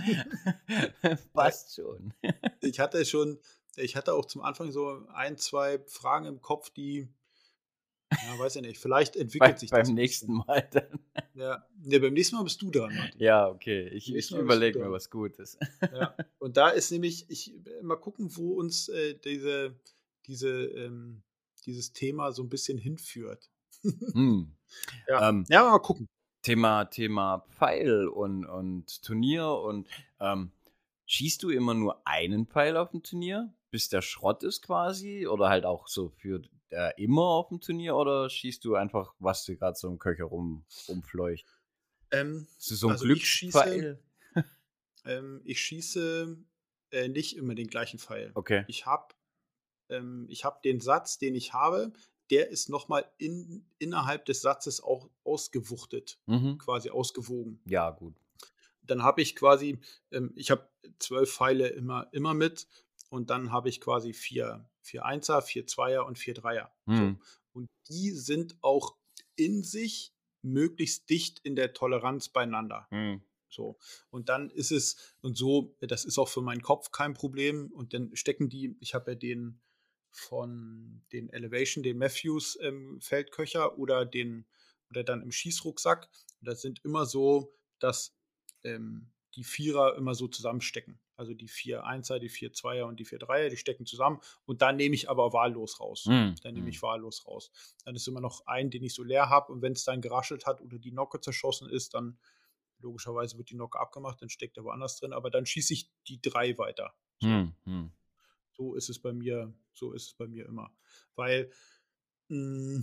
Ja, passt schon. ich hatte schon ich hatte auch zum Anfang so ein zwei Fragen im Kopf, die ja, weiß ich nicht, vielleicht Bei entwickelt sich das beim ein nächsten bisschen. Mal dann. Ja. Ne, beim nächsten Mal bist du dran, Martin. Ja, okay, ich Beim nächsten ich Mal bist du überlege mir dran. was Gutes. Ja. Und da ist nämlich ich äh, mal gucken, wo uns, äh, diese diese, ähm dieses Thema so 'n bisschen hinführt. Hm, Ja. ähm, Ja, mal gucken. Thema Thema Pfeil und und Turnier und, ähm, schießt du immer nur einen Pfeil auf aufm Turnier, bis der Schrott ist quasi oder halt auch so für, äh, immer aufm Turnier oder schießt du einfach, was dir grad so im Köcher rum rumfleucht? Ähm, Bist du so 'n also ich schieße Glückspfeil? ähm, ich schieße, äh, nicht immer den gleichen Pfeil. Okay. Ich habe ähm, ich habe den Satz, den ich habe, der ist noch mal in innerhalb des Satzes auch ausgewuchtet, Mhm. quasi ausgewogen. Ja, gut. Dann habe ich quasi ähm, ich habe zwölf Pfeile immer immer mit und dann habe ich quasi vier vier Einser, vier Zweier und vier Dreier. So. Mhm. Und die sind auch in sich möglichst dicht in der Toleranz beieinander. Mhm. So. Und dann ist es und so das ist auch für meinen Kopf kein Problem und dann stecken die ich habe ja den von den Elevation, den Matthews, ähm, Feldköcher oder den oder dann im Schießrucksack. Und das sind immer so, dass, ähm, die Vierer immer so zusammenstecken. Also, die vier Einser, die vier Zweier und die vier Dreier, die stecken zusammen und dann nehme ich aber wahllos raus. Mhm. Dann nehme Mhm. ich wahllos raus. Dann ist immer noch ein, den ich so leer habe und wenn es dann geraschelt hat oder die Nocke zerschossen ist, dann logischerweise wird die Nocke abgemacht, dann steckt er woanders drin, aber dann schieße ich die drei weiter. So. Mhm. Mhm. So ist es bei mir so ist es bei mir immer. Weil, hm,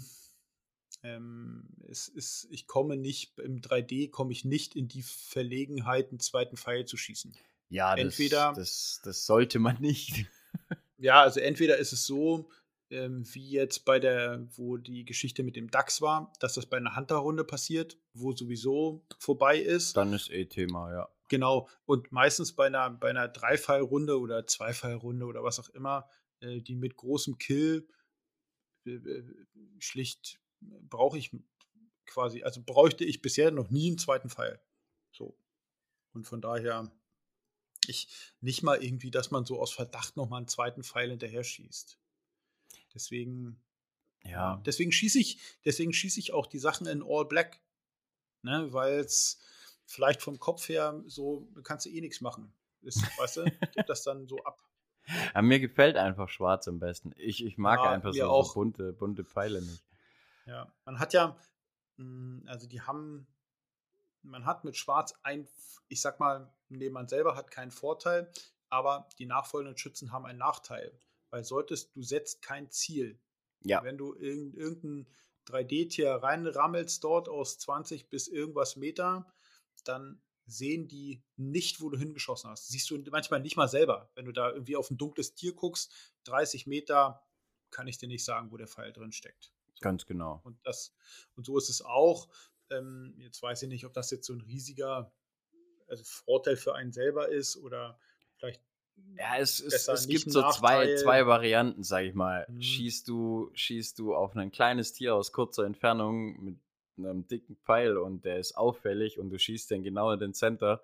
ähm, es ist ich komme nicht im drei D komme ich nicht in die Verlegenheit, 'n zweiten Pfeil zu schießen. Ja, das Entweder das das sollte man nicht. ja, also entweder ist es so, ähm, wie jetzt bei der wo die Geschichte mit dem Dachs war, dass das bei 'ner Hunter-Runde passiert, wo sowieso vorbei ist. Dann ist eh Thema, ja. Genau. Und meistens bei einer bei 'ner Dreifallrunde oder Zweifallrunde oder was auch immer, äh, die mit großem Kill, äh, äh, schlicht brauche ich quasi also, bräuchte ich bisher noch nie einen zweiten Pfeil. So. Und von daher Ich nicht mal irgendwie, dass man so aus Verdacht noch mal 'n zweiten Pfeil hinterher schießt. Deswegen ja, Ja. deswegen schieße ich deswegen schieße ich auch die Sachen in All Black, ne, weil's vielleicht vom Kopf her so kannst du eh nix machen. Ist weißt du, ich gebe das dann so ab. Ja, mir gefällt einfach schwarz am besten. Ich ich mag Ja, einfach mir so so auch. bunte bunte Pfeile nicht. Ja, man hat ja hm, also die haben man hat mit Schwarz ein F ich sage mal, ne, man selber hat keinen Vorteil, aber die nachfolgenden Schützen haben einen Nachteil, weil solltest du setzt kein Ziel. Ja. Wenn du irgend irgend 'n drei D-Tier reinrammelst dort aus zwanzig bis irgendwas Meter, dann sehen die nicht, wo du hingeschossen hast. Siehst du manchmal nicht mal selber. Wenn du da irgendwie auf 'n dunkles Tier guckst, dreißig Meter, kann ich dir nicht sagen, wo der Pfeil drin steckt. So. Ganz genau. Und das und so ist es auch. Ähm, jetzt weiß ich nicht, ob das jetzt so 'n riesiger, also Vorteil für einen selber ist oder vielleicht Ja, es es besser es nicht gibt 'n so zwei Nachteil. zwei Varianten, sage ich mal. Mhm. Schießt du schießt du auf 'nen kleines Tier aus kurzer Entfernung mit 'nem dicken Pfeil und der ist auffällig und du schießt den genau in den Center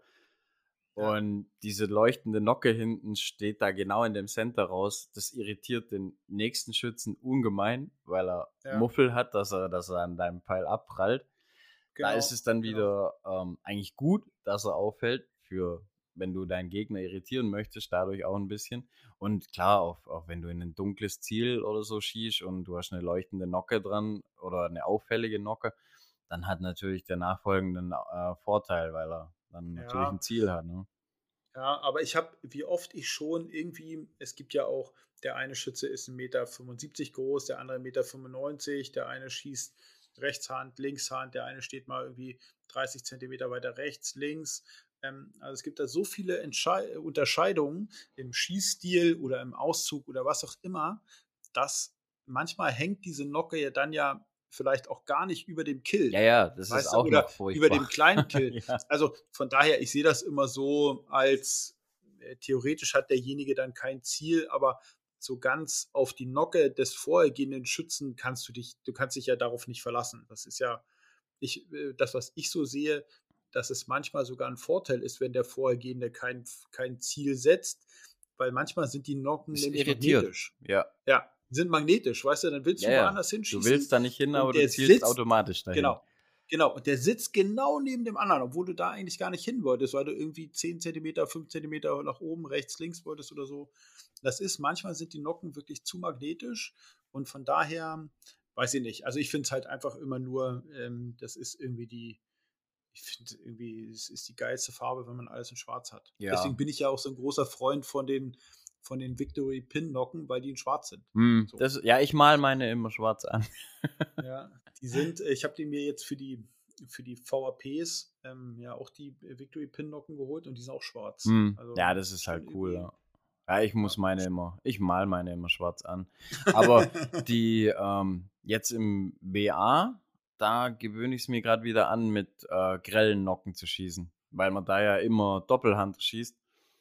Ja. und diese leuchtende Nocke hinten steht da genau in dem Center raus. Das irritiert den nächsten Schützen ungemein, weil er Ja. Muffel hat, dass er dass er an deinem Pfeil abprallt. Da ist Genau, es dann genau. wieder, ähm, eigentlich gut, dass er auffällt für wenn du deinen Gegner irritieren möchtest, dadurch auch 'n bisschen. Und klar, auch auch wenn du in 'nen dunkles Ziel oder so schießt und du hast 'ne leuchtende Nocke dran oder 'ne auffällige Nocke, dann hat natürlich der nachfolgende 'n, äh, Vorteil, weil er dann natürlich 'n Ja. Ziel hat, ne? Ja, aber ich habe wie oft ich schon irgendwie es gibt ja auch der eine Schütze ist 'n Meter fünfundsiebzig groß, der andere Meter fünfundneunzig, der eine schießt Rechtshand, Linkshand, der eine steht mal irgendwie dreißig Zentimeter weiter rechts, links. Ähm, also, es gibt da so viele Entschei Unterscheidungen im Schießstil oder im Auszug oder was auch immer, dass manchmal hängt diese Nocke ja dann ja vielleicht auch gar nicht über dem Ja, Kill, ja, das ist weißt du, auch oder noch über furchtbar. dem kleinen Kill. Ja. Also, von daher, ich sehe das immer so als äh, theoretisch hat derjenige dann kein Ziel, aber so ganz auf die Nocke des vorhergehenden Schützen kannst du dich du kannst dich ja darauf nicht verlassen. Das ist ja ich äh, das, was ich so sehe, dass es manchmal sogar 'n Vorteil ist, wenn der Vorhergehende kein Pf kein Ziel setzt, weil manchmal sind die Nocken Ist nämlich irritiert, magnetisch. ja. Ja, die sind magnetisch, weißt du, dann willst Ja, du ja. woanders Du hinschießen willst da nicht hin, aber und du der zielst sitzt automatisch dahin. genau, genau, und der sitzt genau neben dem anderen, obwohl du da eigentlich gar nicht hin wolltest, weil du irgendwie zehn Zentimeter, fünf Zentimeter nach oben, rechts, links wolltest oder so. Das ist manchmal sind die Nocken wirklich zu magnetisch und von daher weiß ich nicht. Also, ich finde es halt einfach immer nur ähm, das ist irgendwie die ich finde irgendwie, es ist die geilste Farbe, wenn man alles in Schwarz hat. Deswegen Ja. bin ich ja auch so 'n großer Freund von den von den Victory-Pin-Nocken, weil die in Schwarz sind, Mhm, so. das ja, ich male meine immer schwarz an. Ja, die sind äh, ich habe die mir jetzt für die für die VAPs, ähm, ja auch die Victory-Pin-Nocken geholt und die sind auch schwarz. Mhm. Also, Ja, das ist schon halt cool, irgendwie ja. Ja, ich muss ja, meine schon immer ich male meine immer schwarz an. Aber die, ähm jetzt im WA, da gewöhne ich's mir grad wieder an, mit, äh, grellen Nocken zu schießen, weil man da ja immer Doppelhand schießt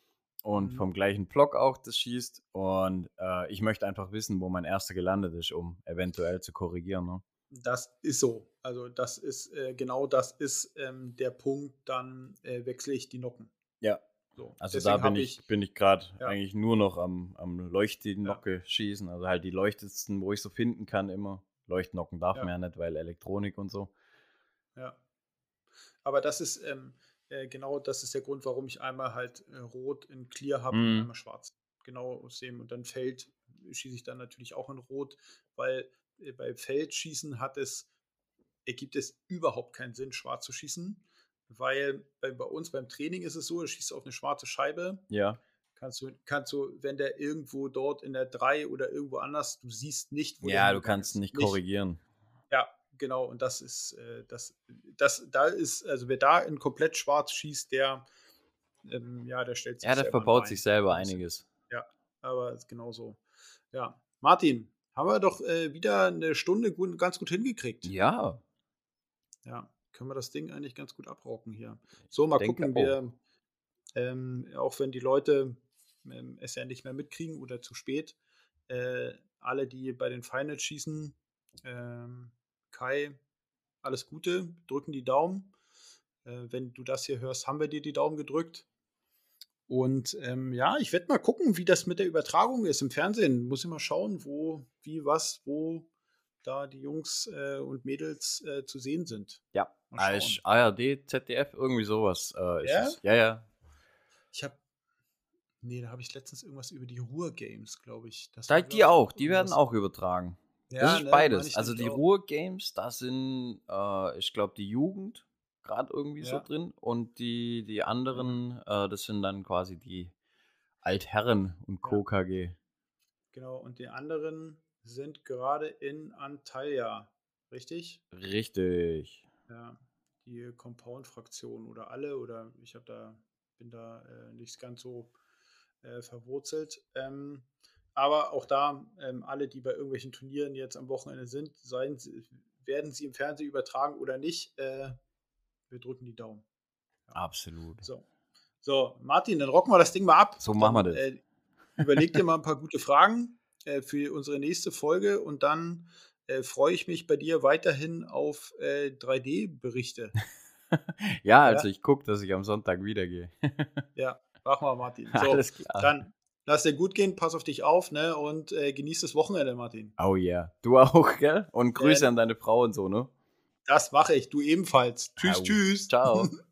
und Mhm. vom gleichen Block auch das schießt und, äh, ich möchte einfach wissen, wo mein Erster gelandet ist, um eventuell zu korrigieren, ne? Das ist so. Also, das ist äh, genau das ist, ähm, der Punkt, dann, äh, wechsle ich die Nocken. Ja. So, Also, da deswegen bin habe ich ich bin ich grad ja. eigentlich nur noch am am Ja. Leuchtnocke schießen, also halt die leuchtetsten, wo ich so finden kann immer. Leuchtnocken darf man Ja. ja nicht, weil Elektronik und so. Ja. Aber das ist, ähm, äh, genau das ist der Grund, warum ich einmal halt, äh, rot in clear habe und Mhm. einmal schwarz. Genau aus dem und dann Feld schieße ich dann natürlich auch in rot, weil, äh, bei Feldschießen hat es ergibt es überhaupt keinen Sinn, schwarz zu schießen, weil bei bei uns beim Training ist es so, du schießt auf 'ne schwarze Scheibe, Ja. kannst du kannst du, wenn der irgendwo dort in der drei oder irgendwo anders du siehst nicht, wo der Ja, du hingegangen kannst ist. nicht Nicht korrigieren. ja, genau und das ist, äh, das das da ist also, wer da in komplett schwarz schießt, der, ähm, ja, der stellt Ja, sich der selber 'n verbaut sich Bein, so selber 'n bisschen. einiges. Ja, aber ist genauso. Ja. Martin, haben wir doch, äh, wieder 'ne Stunde gun ganz gut hingekriegt. Ja. Ja, können wir das Ding eigentlich ganz gut abrocken hier. So, Ich mal denke gucken, auch. wir ähm, auch wenn die Leute, ähm, es ja nicht mehr mitkriegen oder zu spät, äh, alle, die bei den Finals schießen, ähm, Kai, alles Gute, drücken die Daumen. Äh, wenn du das hier hörst, haben wir dir die Daumen gedrückt. Und ähm, ja, ich werde mal gucken, wie das mit der Übertragung ist im Fernsehen. Muss ich mal schauen, wo, wie, was, wo da die Jungs äh, und Mädels äh, zu sehen sind. Ja, Mal als schauen. A R D, Z D F, irgendwie sowas äh, ist Ja? es. Ja, ja. Ich habe, nee, da habe ich letztens irgendwas über die Ruhr Games, glaube ich. Das Da, war, die glaube ich, auch, auch die werden irgendwas. auch übertragen. Das Ja, ist ne, meine beides. ich Also nämlich die auch. Ruhr-Games, da sind, äh, ich glaube, die Jugend gerade irgendwie so Ja, drin und die, die ja, anderen, äh, das sind dann quasi die Altherren und ja, Co. K G. genau. Und die anderen sind gerade in Antalya, richtig? Richtig. Ja, die Compound-Fraktion oder alle oder ich habe da, bin da äh, nicht ganz so äh, verwurzelt. Ähm, aber auch da, ähm, alle, die bei irgendwelchen Turnieren jetzt am Wochenende sind, seien, sie- werden sie im Fernsehen übertragen oder nicht, äh, wir drücken die Daumen. Ja. Absolut. So. So, Martin, dann rocken wir das Ding mal ab. So machen wir Dann das. äh, überleg dir mal ein paar gute Fragen äh, für unsere nächste Folge und dann äh, freue ich mich bei dir weiterhin auf äh, drei D-Berichte. Ja, also Ja, ich gucke, dass ich am Sonntag wieder gehe. ja, mach mal, Martin. So, Alles klar. dann lass dir gut gehen, pass auf dich auf, ne? Und äh, genieß das Wochenende, Martin. Oh yeah. Du auch, gell? Und Grüße Äh, an deine Frau und so, ne? das mache ich, du ebenfalls. Tschüss, Au. tschüss. Ciao.